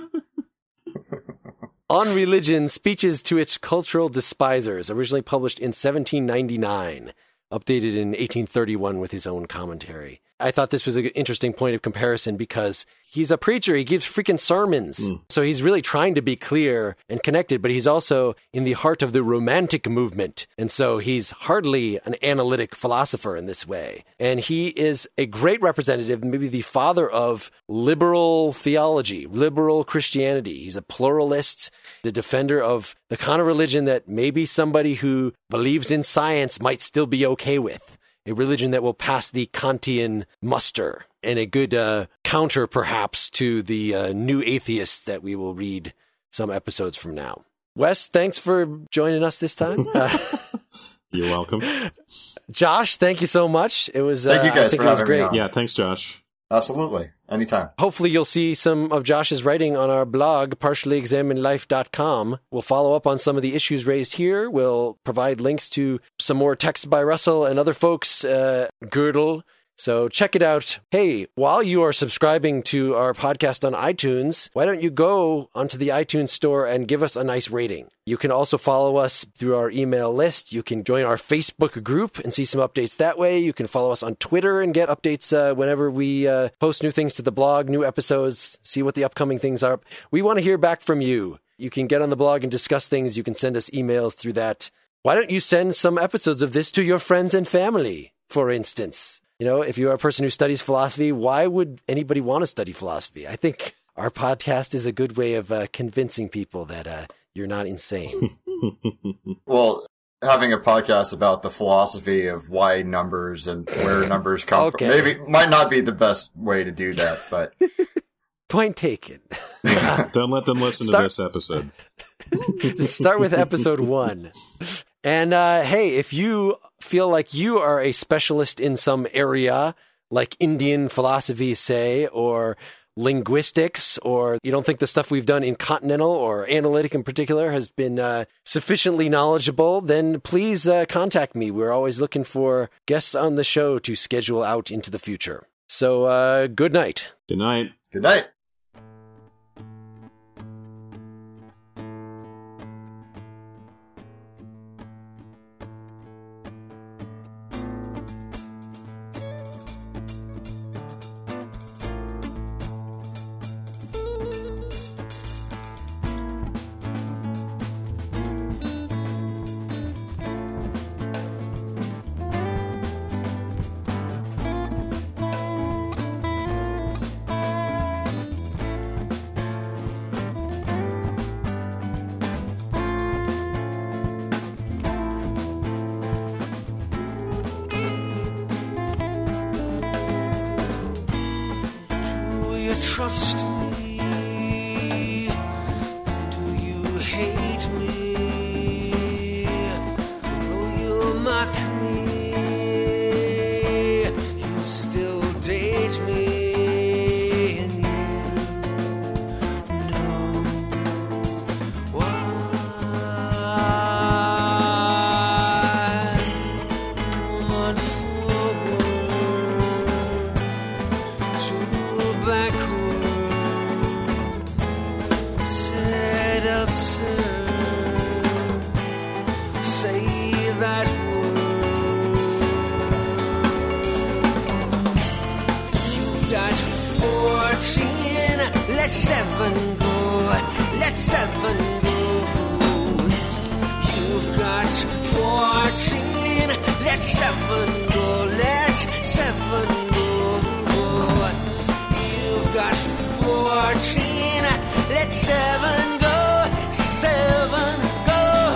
On Religion, Speeches to its Cultural Despisers, originally published in 1799, updated in 1831 with his own commentary. I thought this was an interesting point of comparison because he's a preacher. He gives freaking sermons. So he's really trying to be clear and connected, but he's also in the heart of the Romantic movement. And so he's hardly an analytic philosopher in this way. And he is a great representative, maybe the father of liberal theology, liberal Christianity. He's a pluralist, the defender of the kind of religion that maybe somebody who believes in science might still be okay with. A religion that will pass the Kantian muster, and a good counter, perhaps, to the new atheists that we will read some episodes from now. Wes, thanks for joining us this time. You're welcome. Josh, thank you so much. It was thank you guys for having great. me on. Yeah, thanks, Josh. Absolutely. Anytime. Hopefully you'll see some of Josh's writing on our blog, partiallyexaminedlife.com. We'll follow up on some of the issues raised here. We'll provide links to some more text by Russell and other folks, Gödel. So check it out. Hey, while you are subscribing to our podcast on iTunes, why don't you go onto the iTunes store and give us a nice rating? You can also follow us through our email list. You can join our Facebook group and see some updates that way. You can follow us on Twitter and get updates whenever we post new things to the blog, new episodes, see what the upcoming things are. We want to hear back from you. You can get on the blog and discuss things. You can send us emails through that. Why don't you send some episodes of this to your friends and family, for instance? You know, if you're a person who studies philosophy, why would anybody want to study philosophy? I think our podcast is a good way of convincing people that you're not insane. Well, having a podcast about the philosophy of why numbers and where numbers come from maybe might not be the best way to do that, but... Point taken. Don't let them listen to this episode. Just start with episode 1. And hey, if you feel like you are a specialist in some area, like Indian philosophy, say, or linguistics, or you don't think the stuff we've done in continental or analytic in particular has been sufficiently knowledgeable, then please contact me. We're always looking for guests on the show to schedule out into the future. So good night. Good night. Good night. Trust me? Do you hate me? Though you mock me, you still date me, and you know why. Not forward to backward. Say that word. You've got 14. Let 7 go. Let 7 go. You've got 14. Let 7 go. Let 7 go. You've got 14. Let 7 go. 7 go.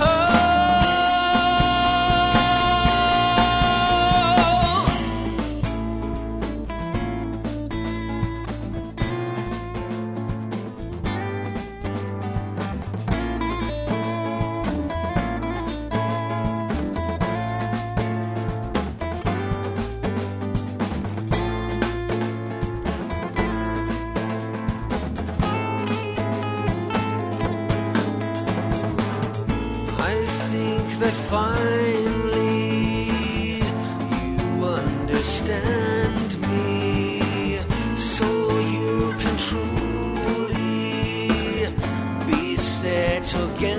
That finally you understand me, so you can truly be set again.